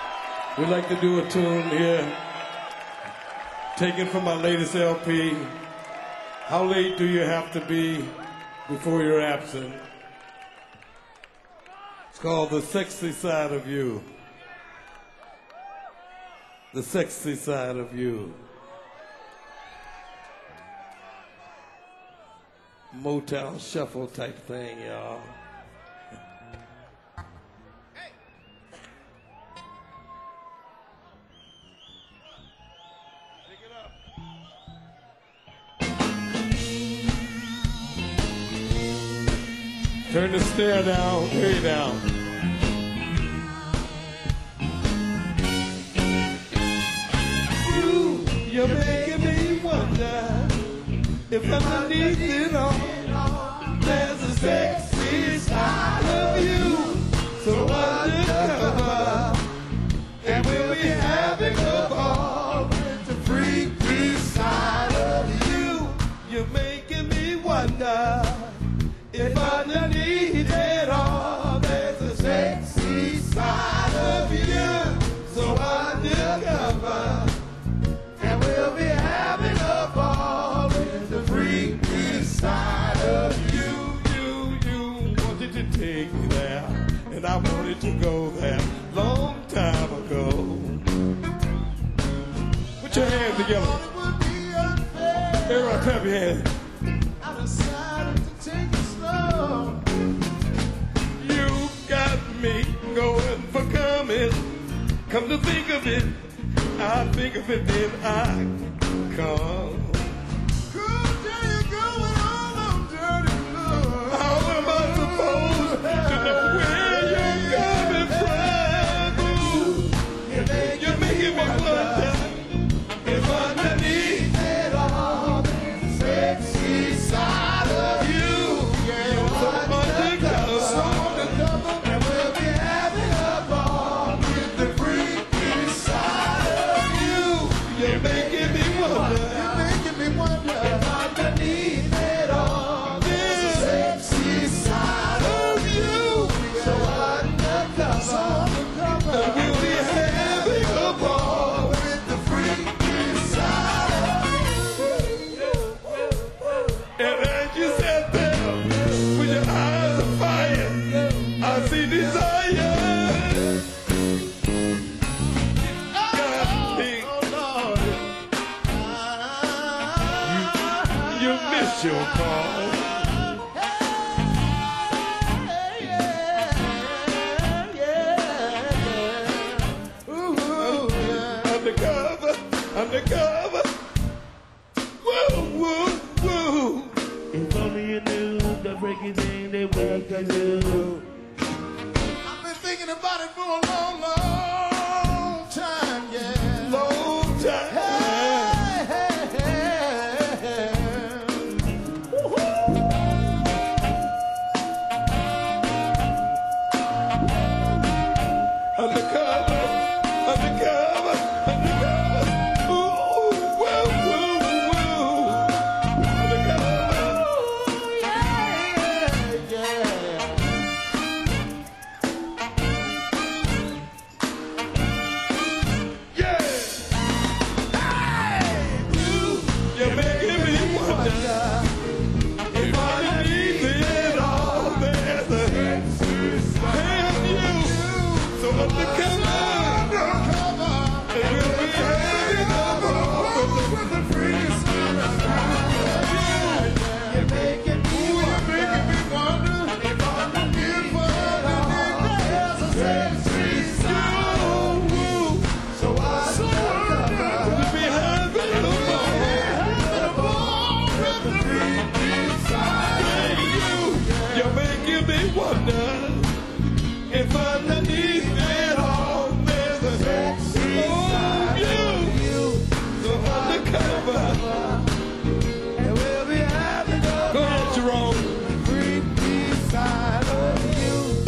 We'd like to do a tune here, taken from my latest L P, How late do you have to be before you're absent? It's called the sexy side of you. The sexy side of you. Motown shuffle type thing, y'all. Turn the stair down, way down. You, you're making me wonder if underneath it all, there's a sexy side of you. So undercover, and we'll be having a ball with the freaky side of you. You're making me wonder if underneath it all, there's a sexy side of you. So undercover, and we'll be having a ball with the freaky side of you. You, you wanted to take me there, and I wanted to go there long time ago. Put your hands together. Everybody clap your hands. I decided to take it slow. You got me going for coming. Come to think of it, I think of it, then I come. Good day going on, I'm dirty love. How am I supposed to know where you're coming from? Ooh, you're making me wonder if underneath it all, there's a sexy side of you. You're so undercover, so undercover, and we'll be having a ball with the freaky side of you. You're making me wonder, you're making me wonder if underneath it all, there's a sexy side of you. So undercover, so undercover, and we'll be having a ball with the freaky side of you. And as you sat there with your eyes of fire, I see desire. Got me. You, you miss your call. Ooh, undercover, undercover. Whoa, whoa, whoa. If only you knew the freaky thing that we can do. I've been thinking about it for a long, long time, yeah. Long time. Hey, hey, hey, hey. Undercover, undercover, undercover. Ooh, whoa, whoa, whoa. Undercover. Yeah. You, you're making me wonder if underneath it all there's a damn you. So undercover, and we'll be having a ball with the freaky side of you. You're making me wonder, you're making me wonder if underneath it all there's a sexy side of you. So undercover, we'll be having a ball with the freaky side of you. You're making me wonder if underneath it all there's a sexy side of you. So undercover, and we'll be having a go ahead, Jerome. Freaky side of you.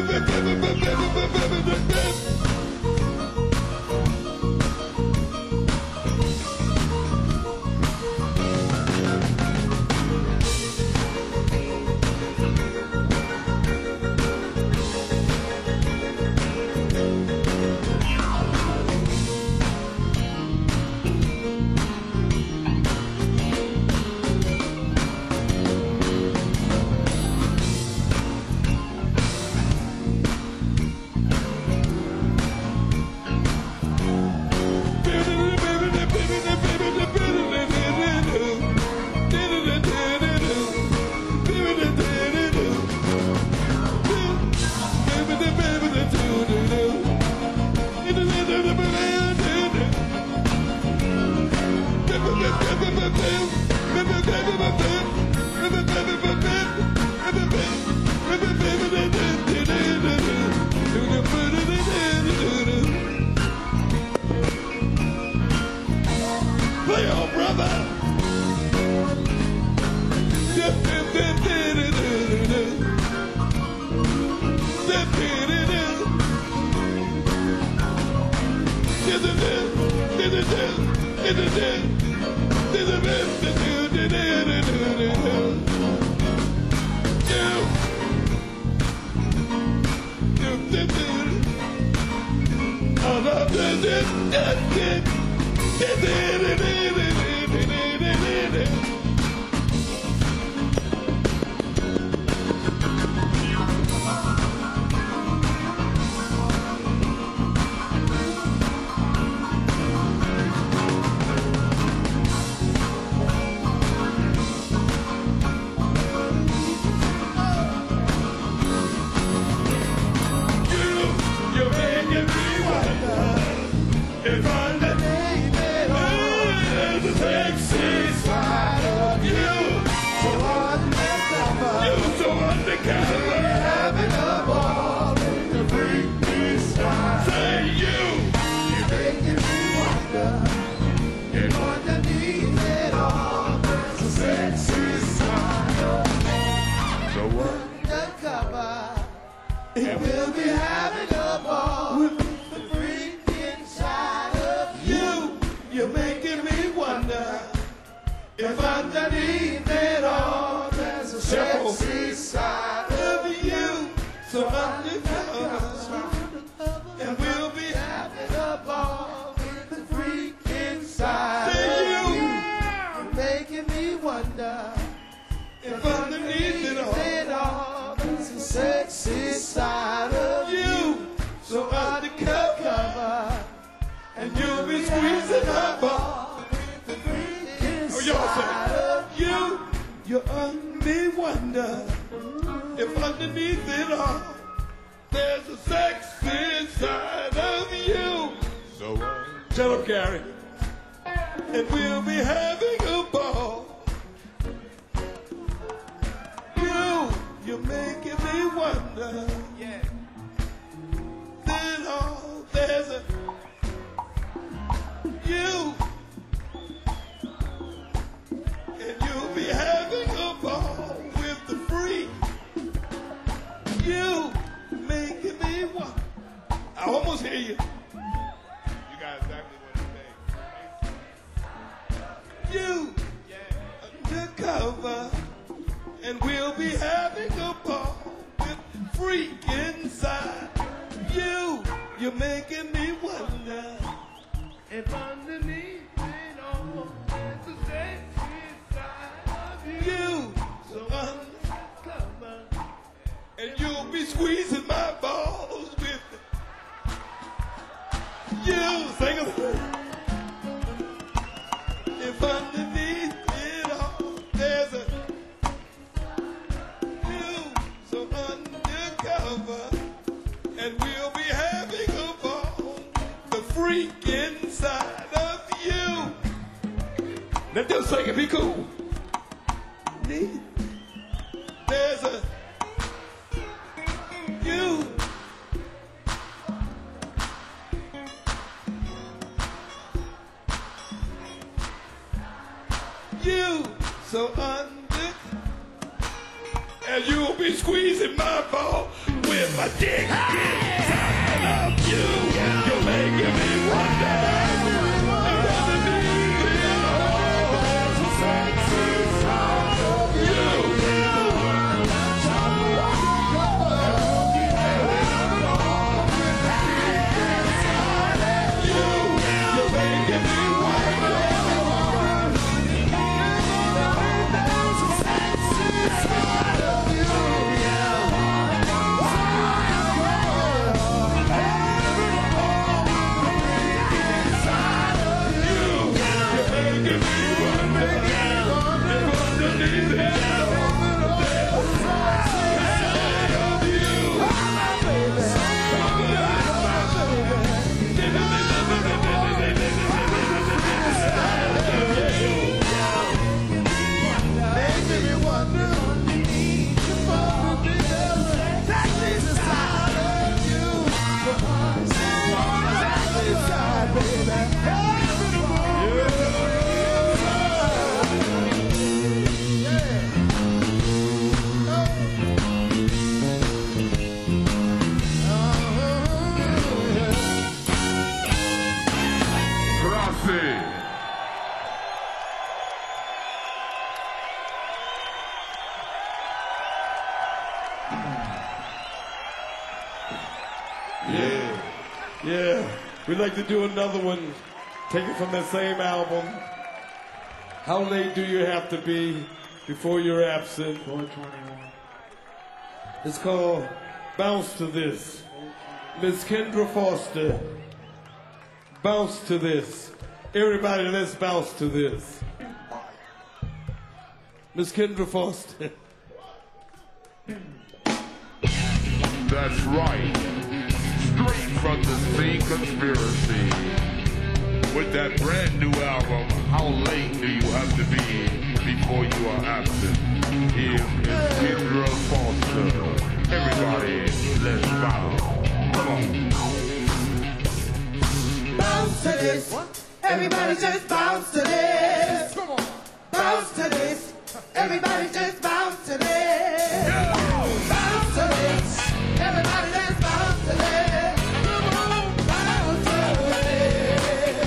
Play on, brother. We'll be having a ball with the freak inside of you. You're making me wonder if underneath it all there's a sexy side of you. So undercover, and we'll be having a ball with the freak inside of you. You're making me wonder if underneath it all there's a sexy side of you. So undercover, and you'll be squeezing my ball with the freak inside of you. You only wonder if underneath it all there's a sexy side of you. So uh, Shut up, Gary. And we'll be having a ball. You, you're making me wonder. Yeah. Then all there's a you, and you'll be having a ball with the freak. You making me wonder. I almost hear you. you got exactly what it takes. You undercover, and we'll be having a ball with freak inside. You, you're making me wonder if underneath it all there's a sexy side of you. So undercover, and you'll be squeezing my balls with you. Sing it. If underneath it all there's a you, so undercover, and we'll be having a ball, the freak inside of you. Now just sing it, be cool. There's a you. You, so under, and you'll be squeezing my ball with my dick inside of you. You're making me wonder. Yeah, yeah. We'd like to do another one, take it from that same album. How late do you have to be before you're absent? four twenty-one. It's called Bounce to This. Miss Kendra Foster, bounce to this. Everybody, let's bounce to this. Miss Kendra Foster. That's right. Straight from the Sea Conspiracy. With that brand new album, How Late Do You Have to Be Before You Are Absent? Here is Kendra Foster. Everybody, let's bounce. Come on. Bounce to this. Everybody just bounce to this. Come on. Bounce to this. Everybody just bounce to this. Bounce to this. Everybody just bounce to this. Come on. Bounce to this.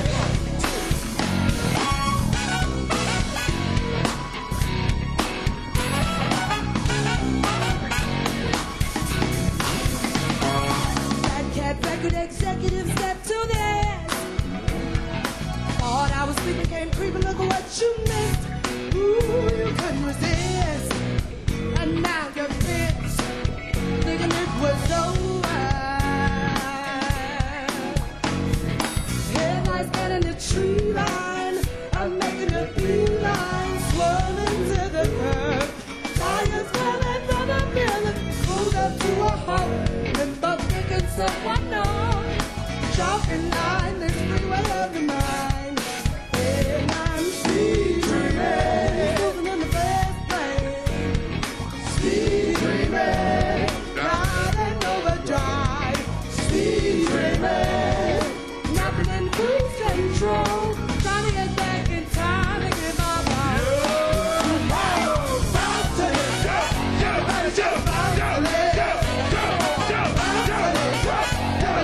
Fat Cat record executive step to this. Thought I was sleeping, came creeping, look at what you missed. Ooh, you couldn't resist. And now you're pissed, thinking it was over. Headlights standing in the tree line. I'm making a beeline, swirling to the curb. Tires swirling from the building, pulled up to a halt. And both thinking someone knows. Chalking line, this freeway of the mind. And I'm speed dreaming, moving in the fast lane. Speed dreaming, riding overdrive. Speed dreaming, nothing in cruise control. Trying to get back in time and get my mind. Bounce to this. Everybody just bounce to this. Bounce to this. Everybody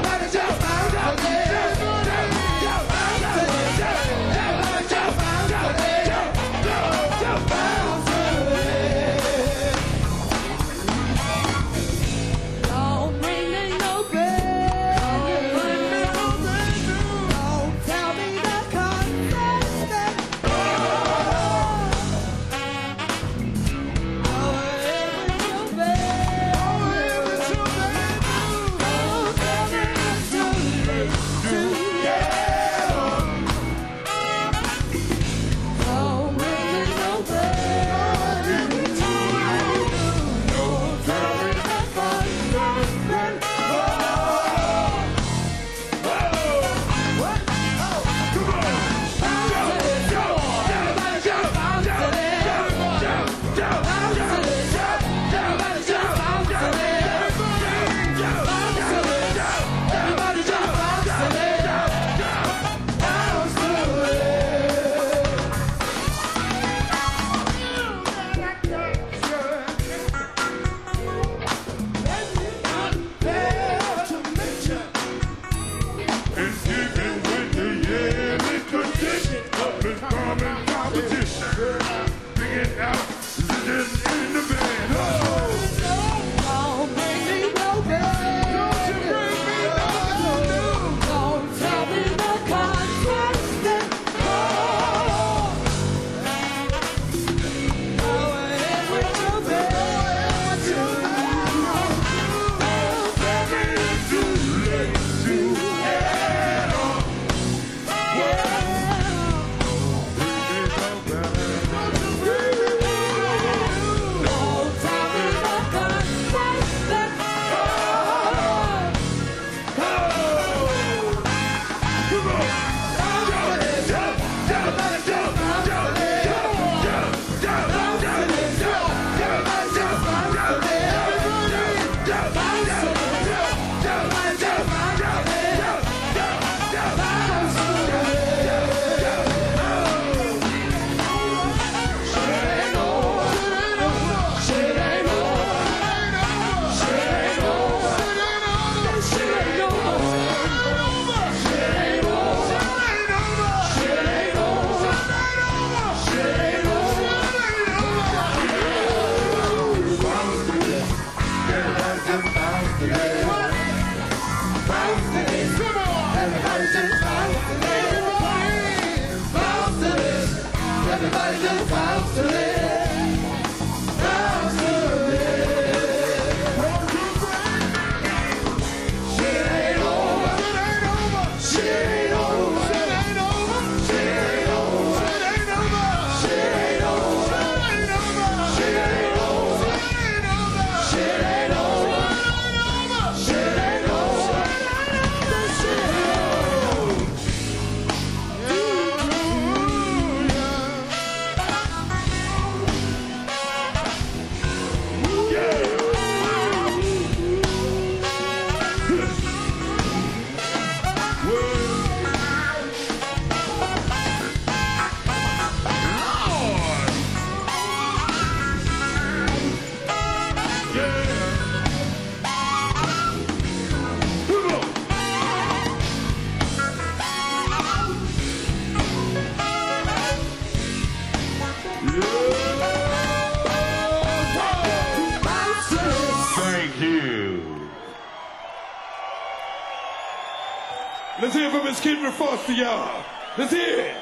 Let's hear from Miss Kendra Foster, y'all. Let's hear it.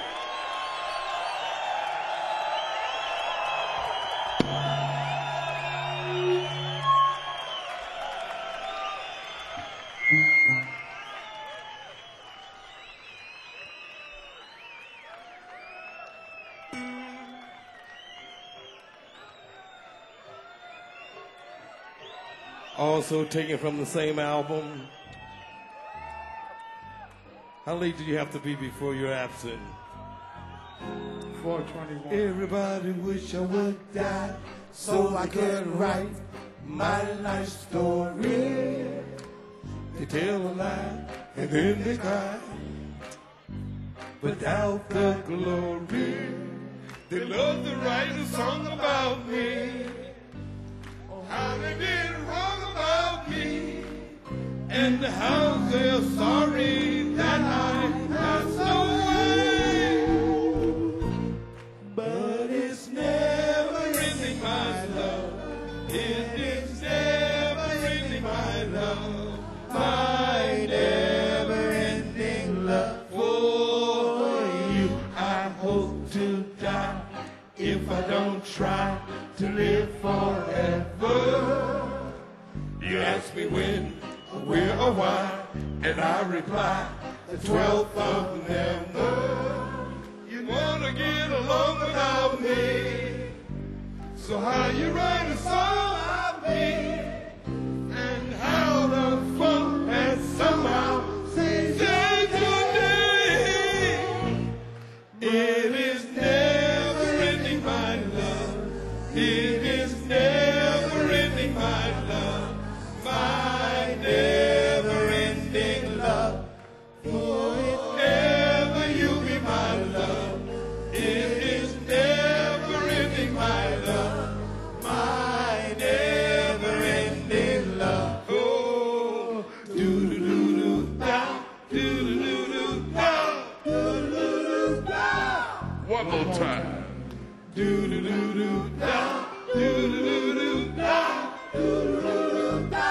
Also taken from the same album. How late did you have to be before you're absent? four twenty-one. Everybody wish I would die So I could write my life story. They tell a lie and then they cry without the glory. They love to write a song about me, how they did wrong about me, and how they're sorry that I passed away. But it's never ending, my love. It is never ending, my love. My never ending love for you. I hope to die if I don't try to live forever. You ask me when, where, or why, and I reply the twelfth of November. You wanna get along without me, so how you write a song about me, and how the funk has somehow saved today. It is never ending, my love. It is never ending, my love. My never ending love. Forever you'll be my love. It is never ending, my love. My never ending love. Oh, do do do do da, do do do do da, do do do da. One more time. Do do do do da, do do do do da, do do do da.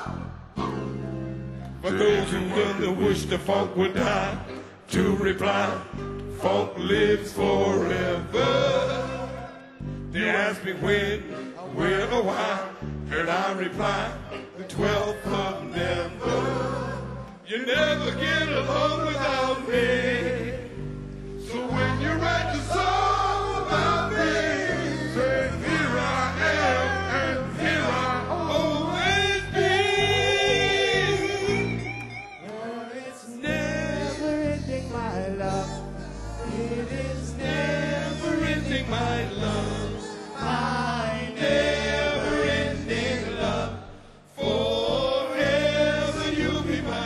For those who wonder wish the funk would die, to reply, funk lives forever. They ask me when, where, or why, and I reply, the twelfth of November. You never get along without me, so when you write the song about me, say here I am and here I'll always be. For it's never ending, my love. It is never ending, my love. My never ending love. Forever you'll be my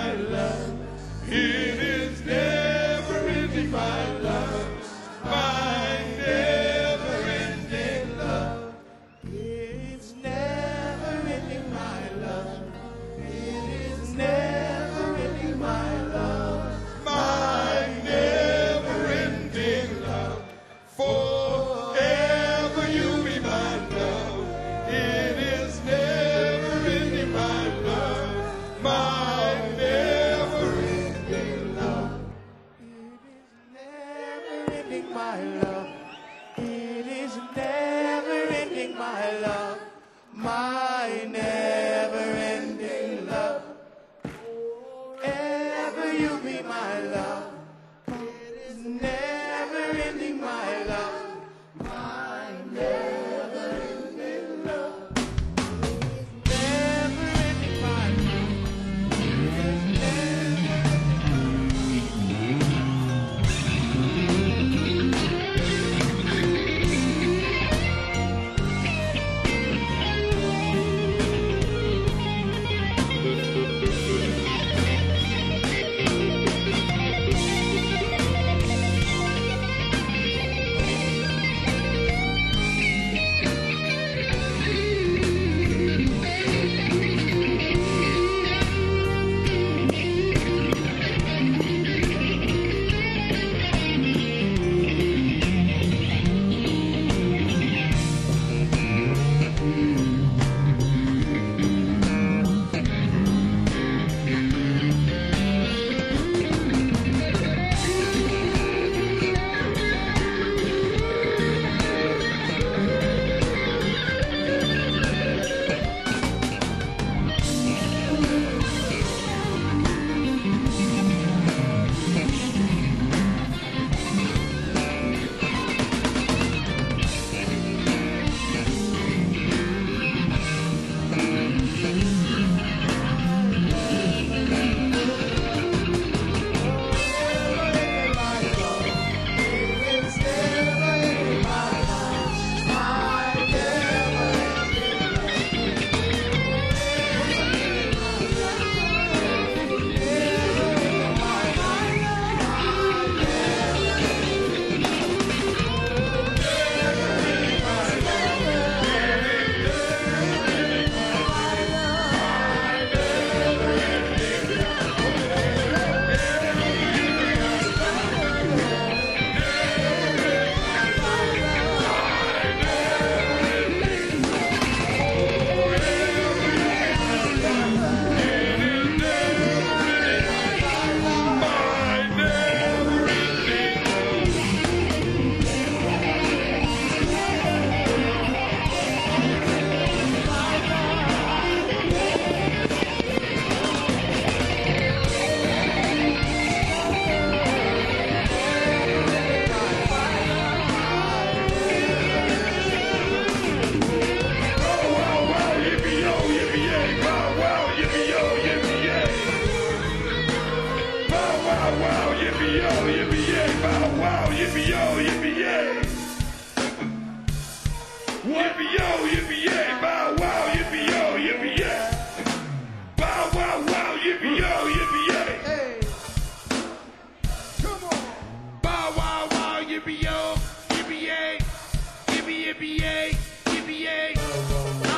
yippee yo, yippee yay. Hey. Come on. Bow wow wow, yippee yo, yippee yay, yippee yippee yay, yippee yay. Uh.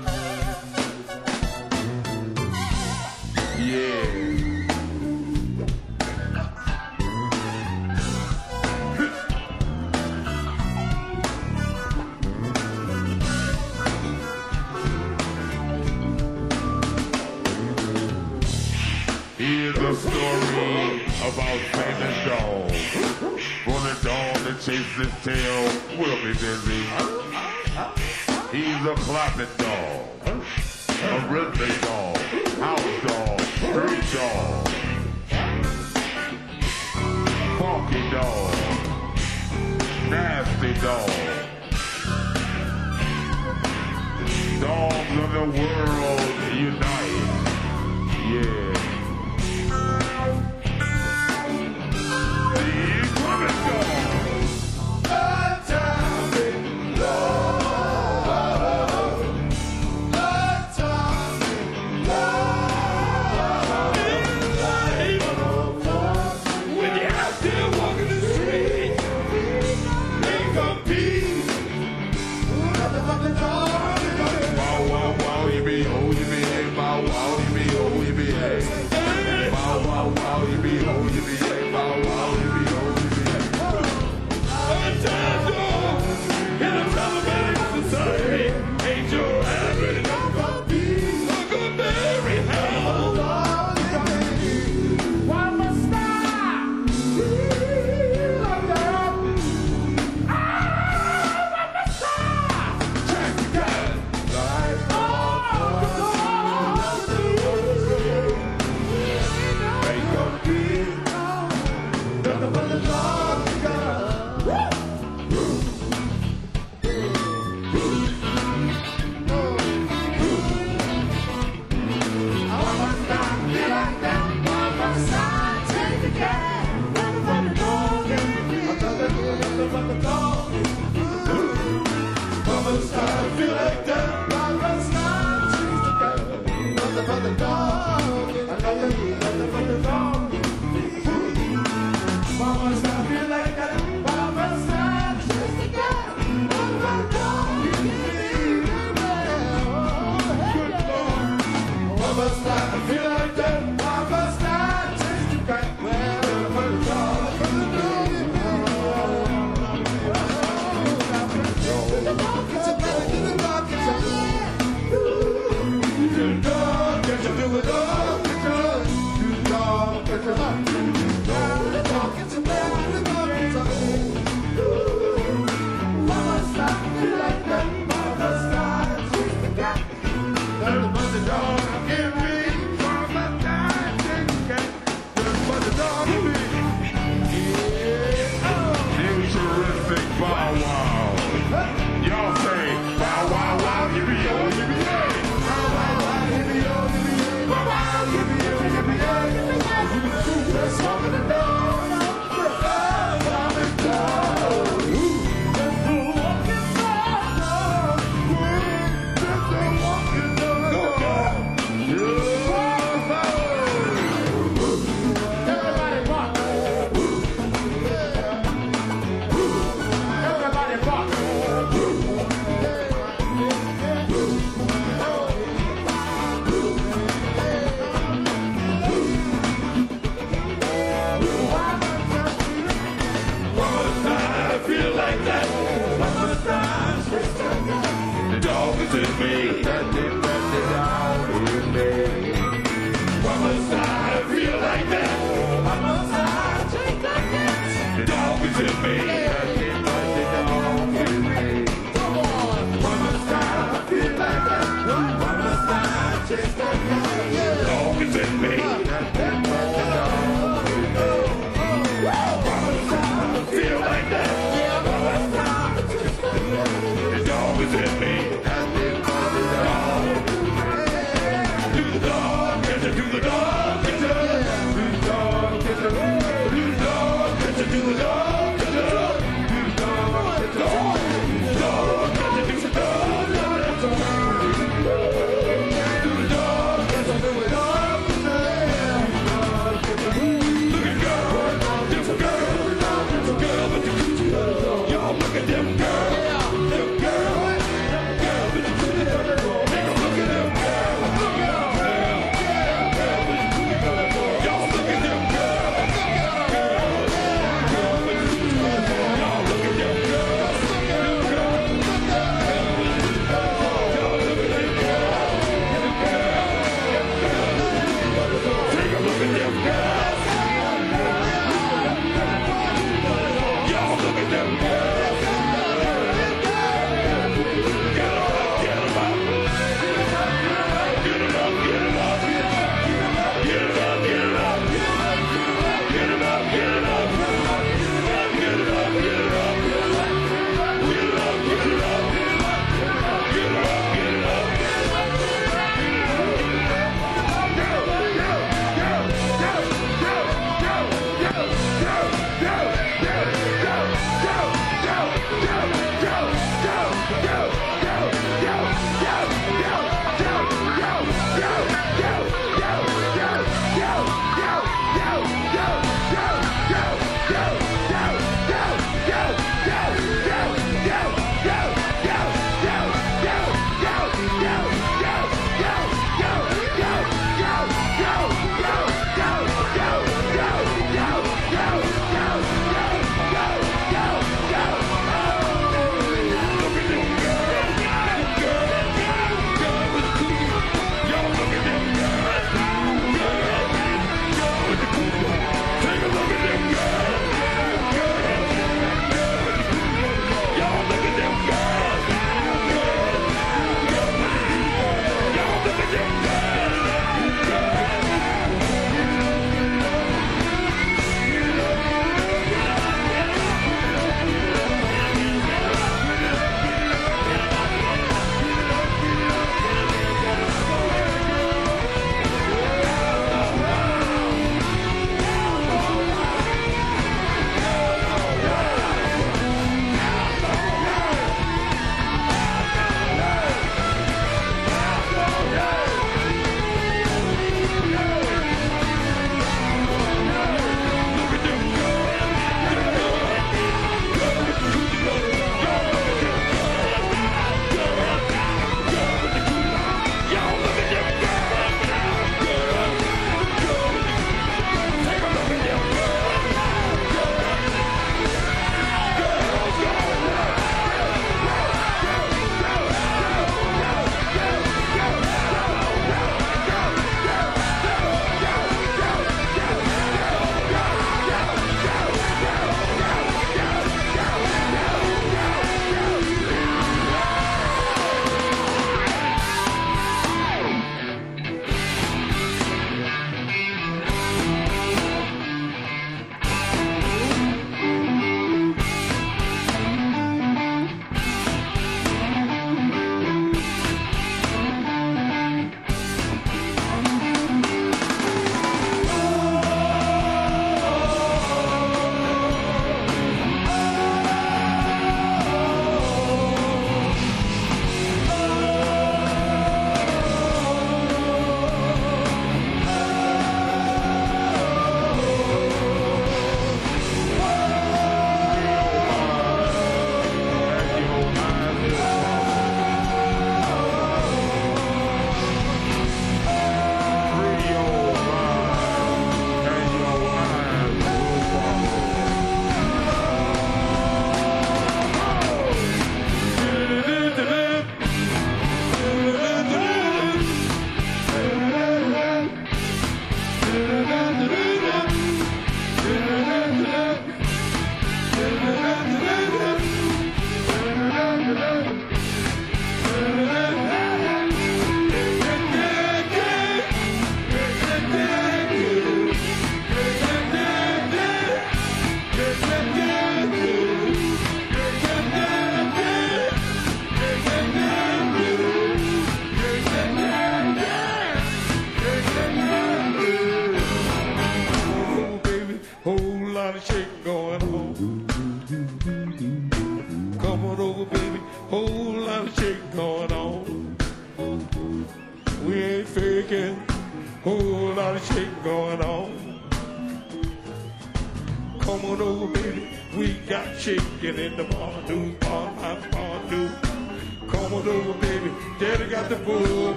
Yeah. Here's a story about famous dog. For the dog that chases his tail will be busy. He's a clapping dog, a rhythmic dog, house dog, street dog, funky dog, nasty dog. Dogs of the world unite. Yeah. Dog,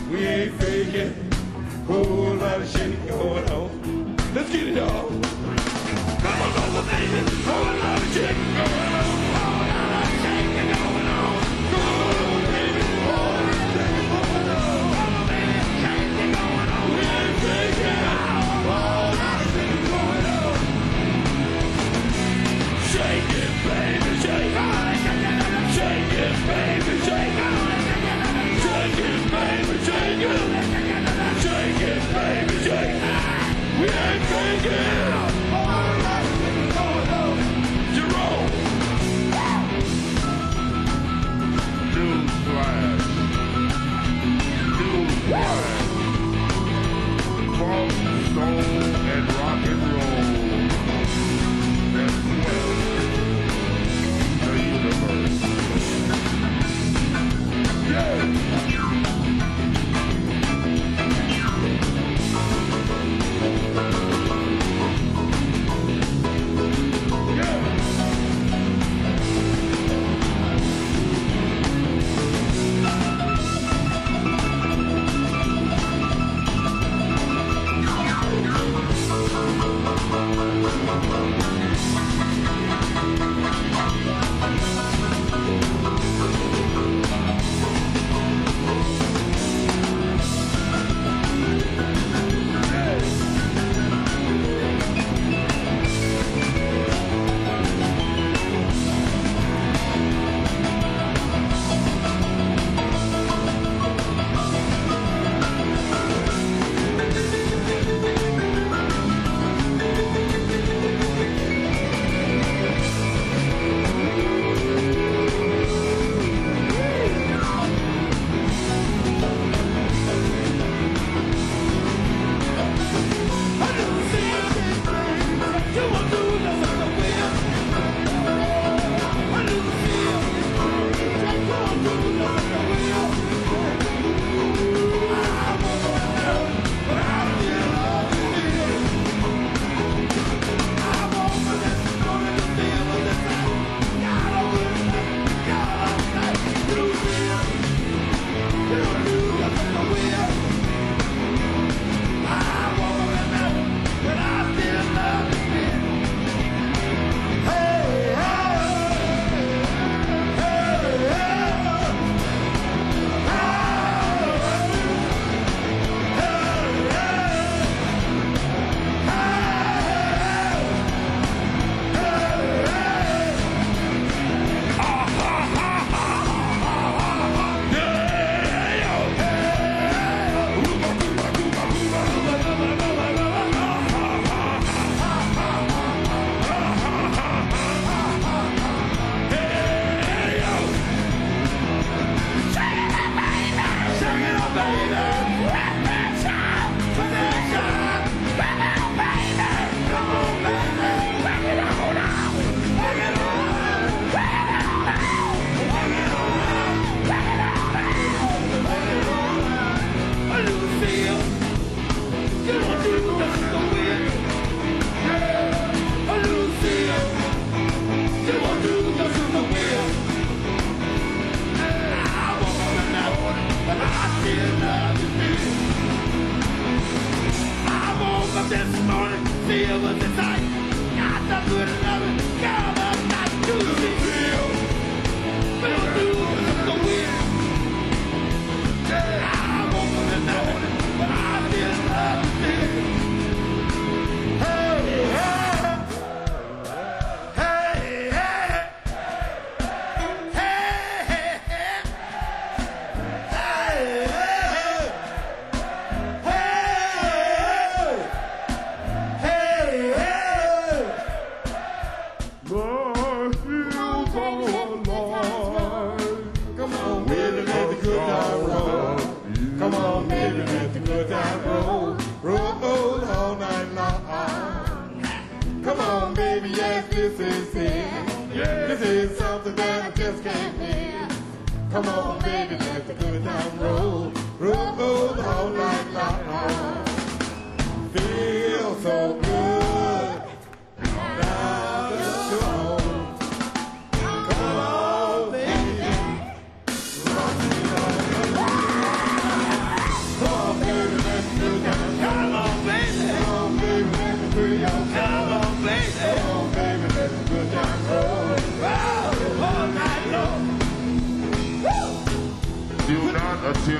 We ain't faking. Whole lot of shit going on. Let's get it, y'all. Come on over, baby. Whole lot of shit going on. Whole lot of shit going on. Come on over, baby. Whole lot of shit going on. Come on, baby. Shit going on. We ain't faking. Whole lot of shit going on. Shake it, baby, shake it. Shake it, baby, shake it. Shake it, baby, shake it. Shake it, baby, shake it. We ain't faking. Jerome. Newsflash. Newsflash. Funk, soul, and rock and roll. That's well. The universe. Yeah.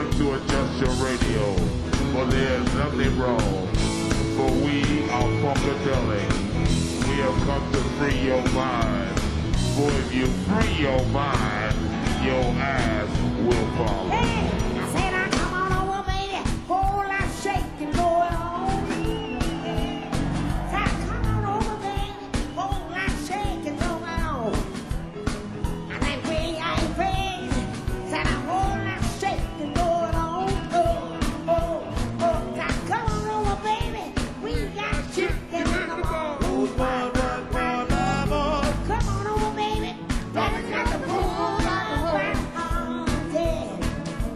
time to adjust your radio, for there's nothing wrong. For we are Funkadelic. We have come to free your mind. For if you free your mind, your ass will follow. Hey, I said, I come on over, baby. Whole lot shaking going on. Said, I come on over, baby. Whole lot shaking going on. And I pray, I praise. Said, a whole lot shaking going on. Oh, oh, oh. Said, come on over, baby. We got chicken in the morning. Come on over, baby. Let us got the food on the ground. Yeah.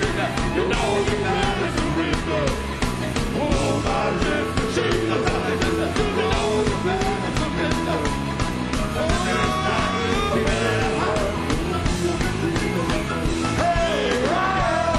You know you gotta surrender. Oh, my refugee, you know you gotta surrender. Hey, wow.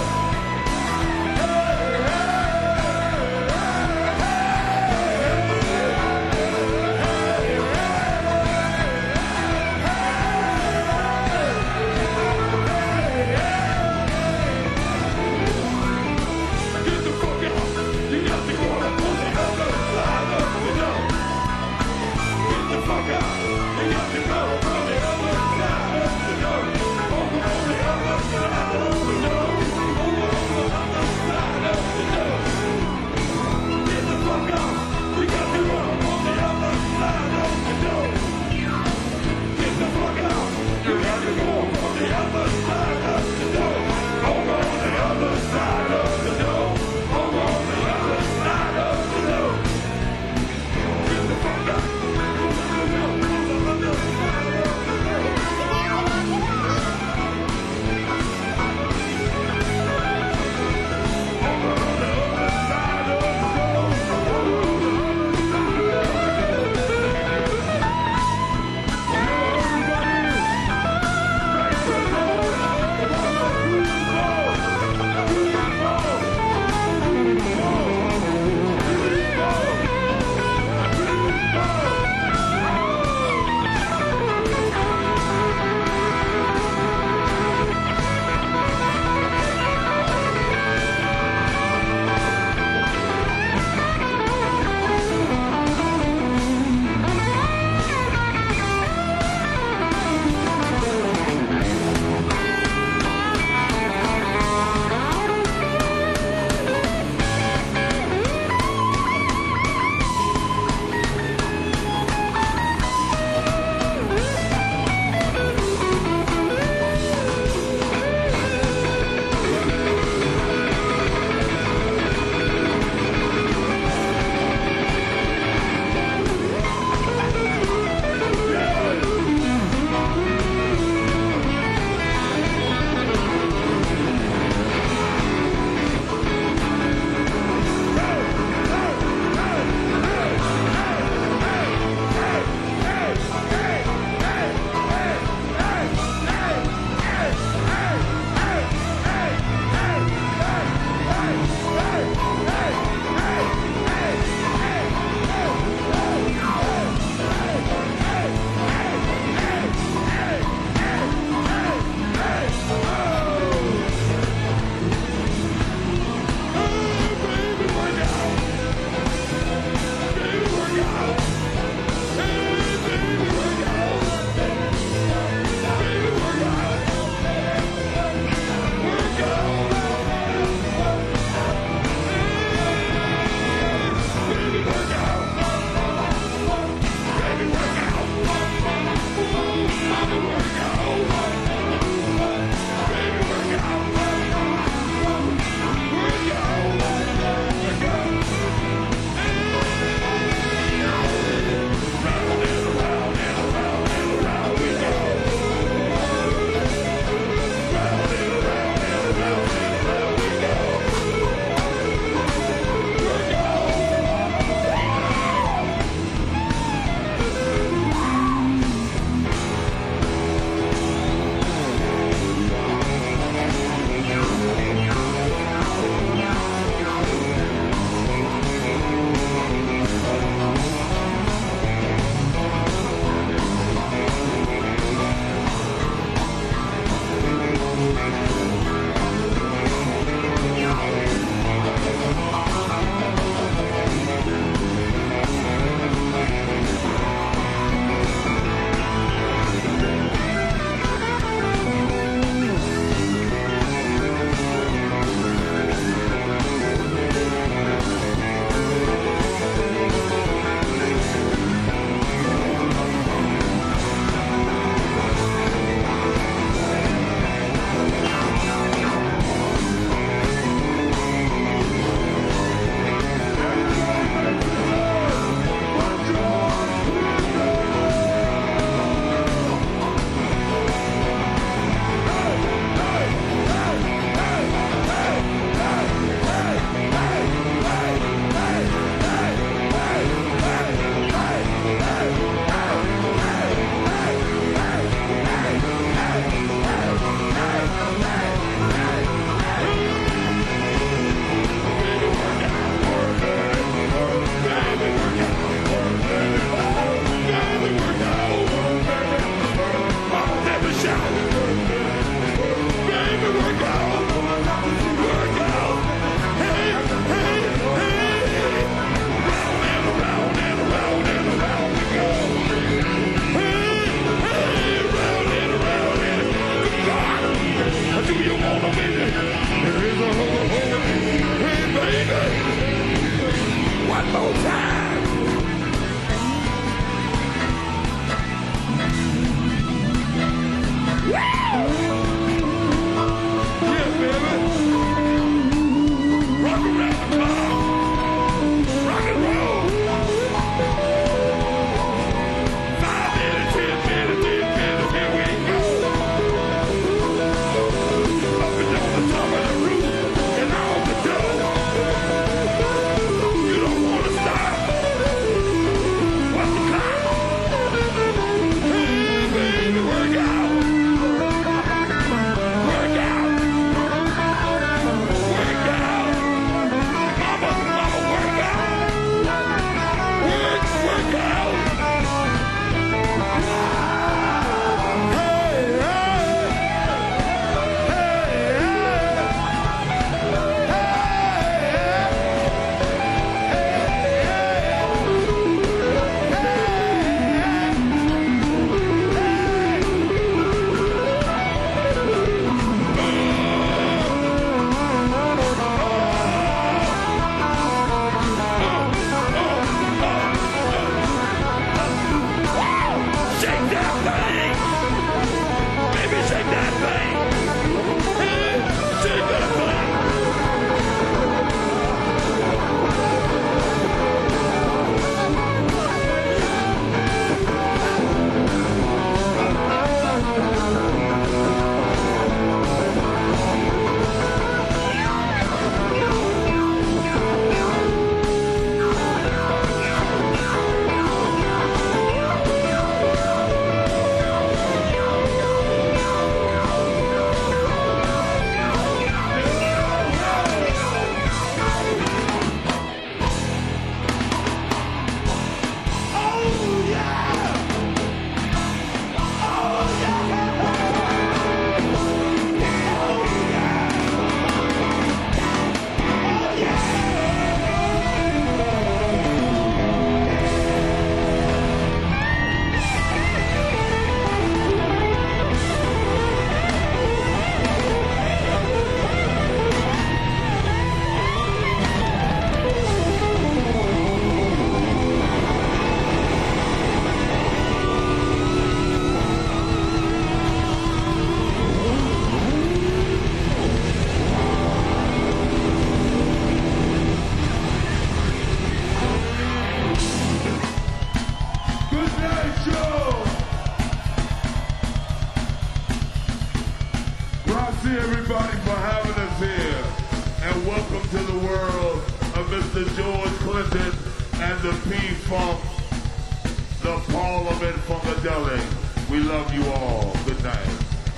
the P-Funk, the Parliament Funkadelic. We love you all. Good night.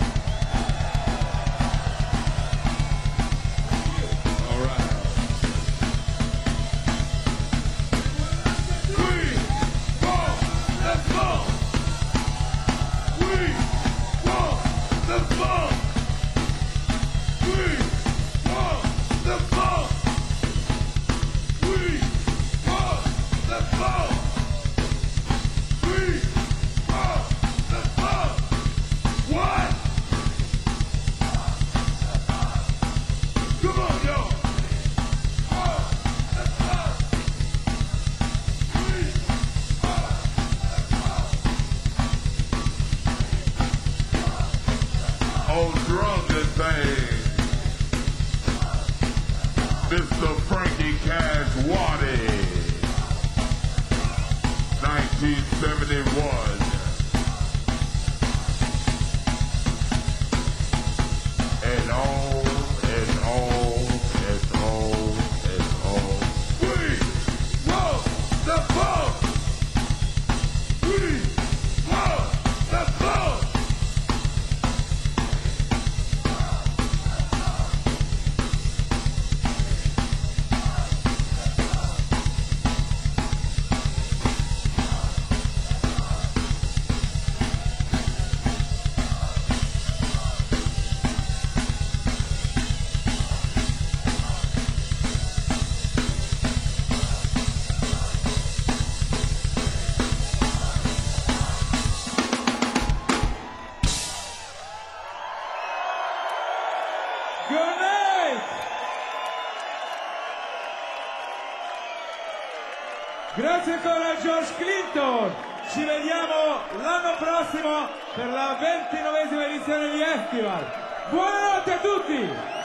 All right. We want the funk. We want the funk. We want the funk. We want the funk. We want the funk. What? Come on, y'all. Oh, drunken thing. Mister Frankie Cash Waddy. nineteen seventy-one. And all, and all, and all, and all. We want the funk! We want the funk! Good night! Grazie ancora a George Clinton! Ci vediamo l'anno prossimo per la ventinovesima edizione di Festival! Buonanotte a tutti!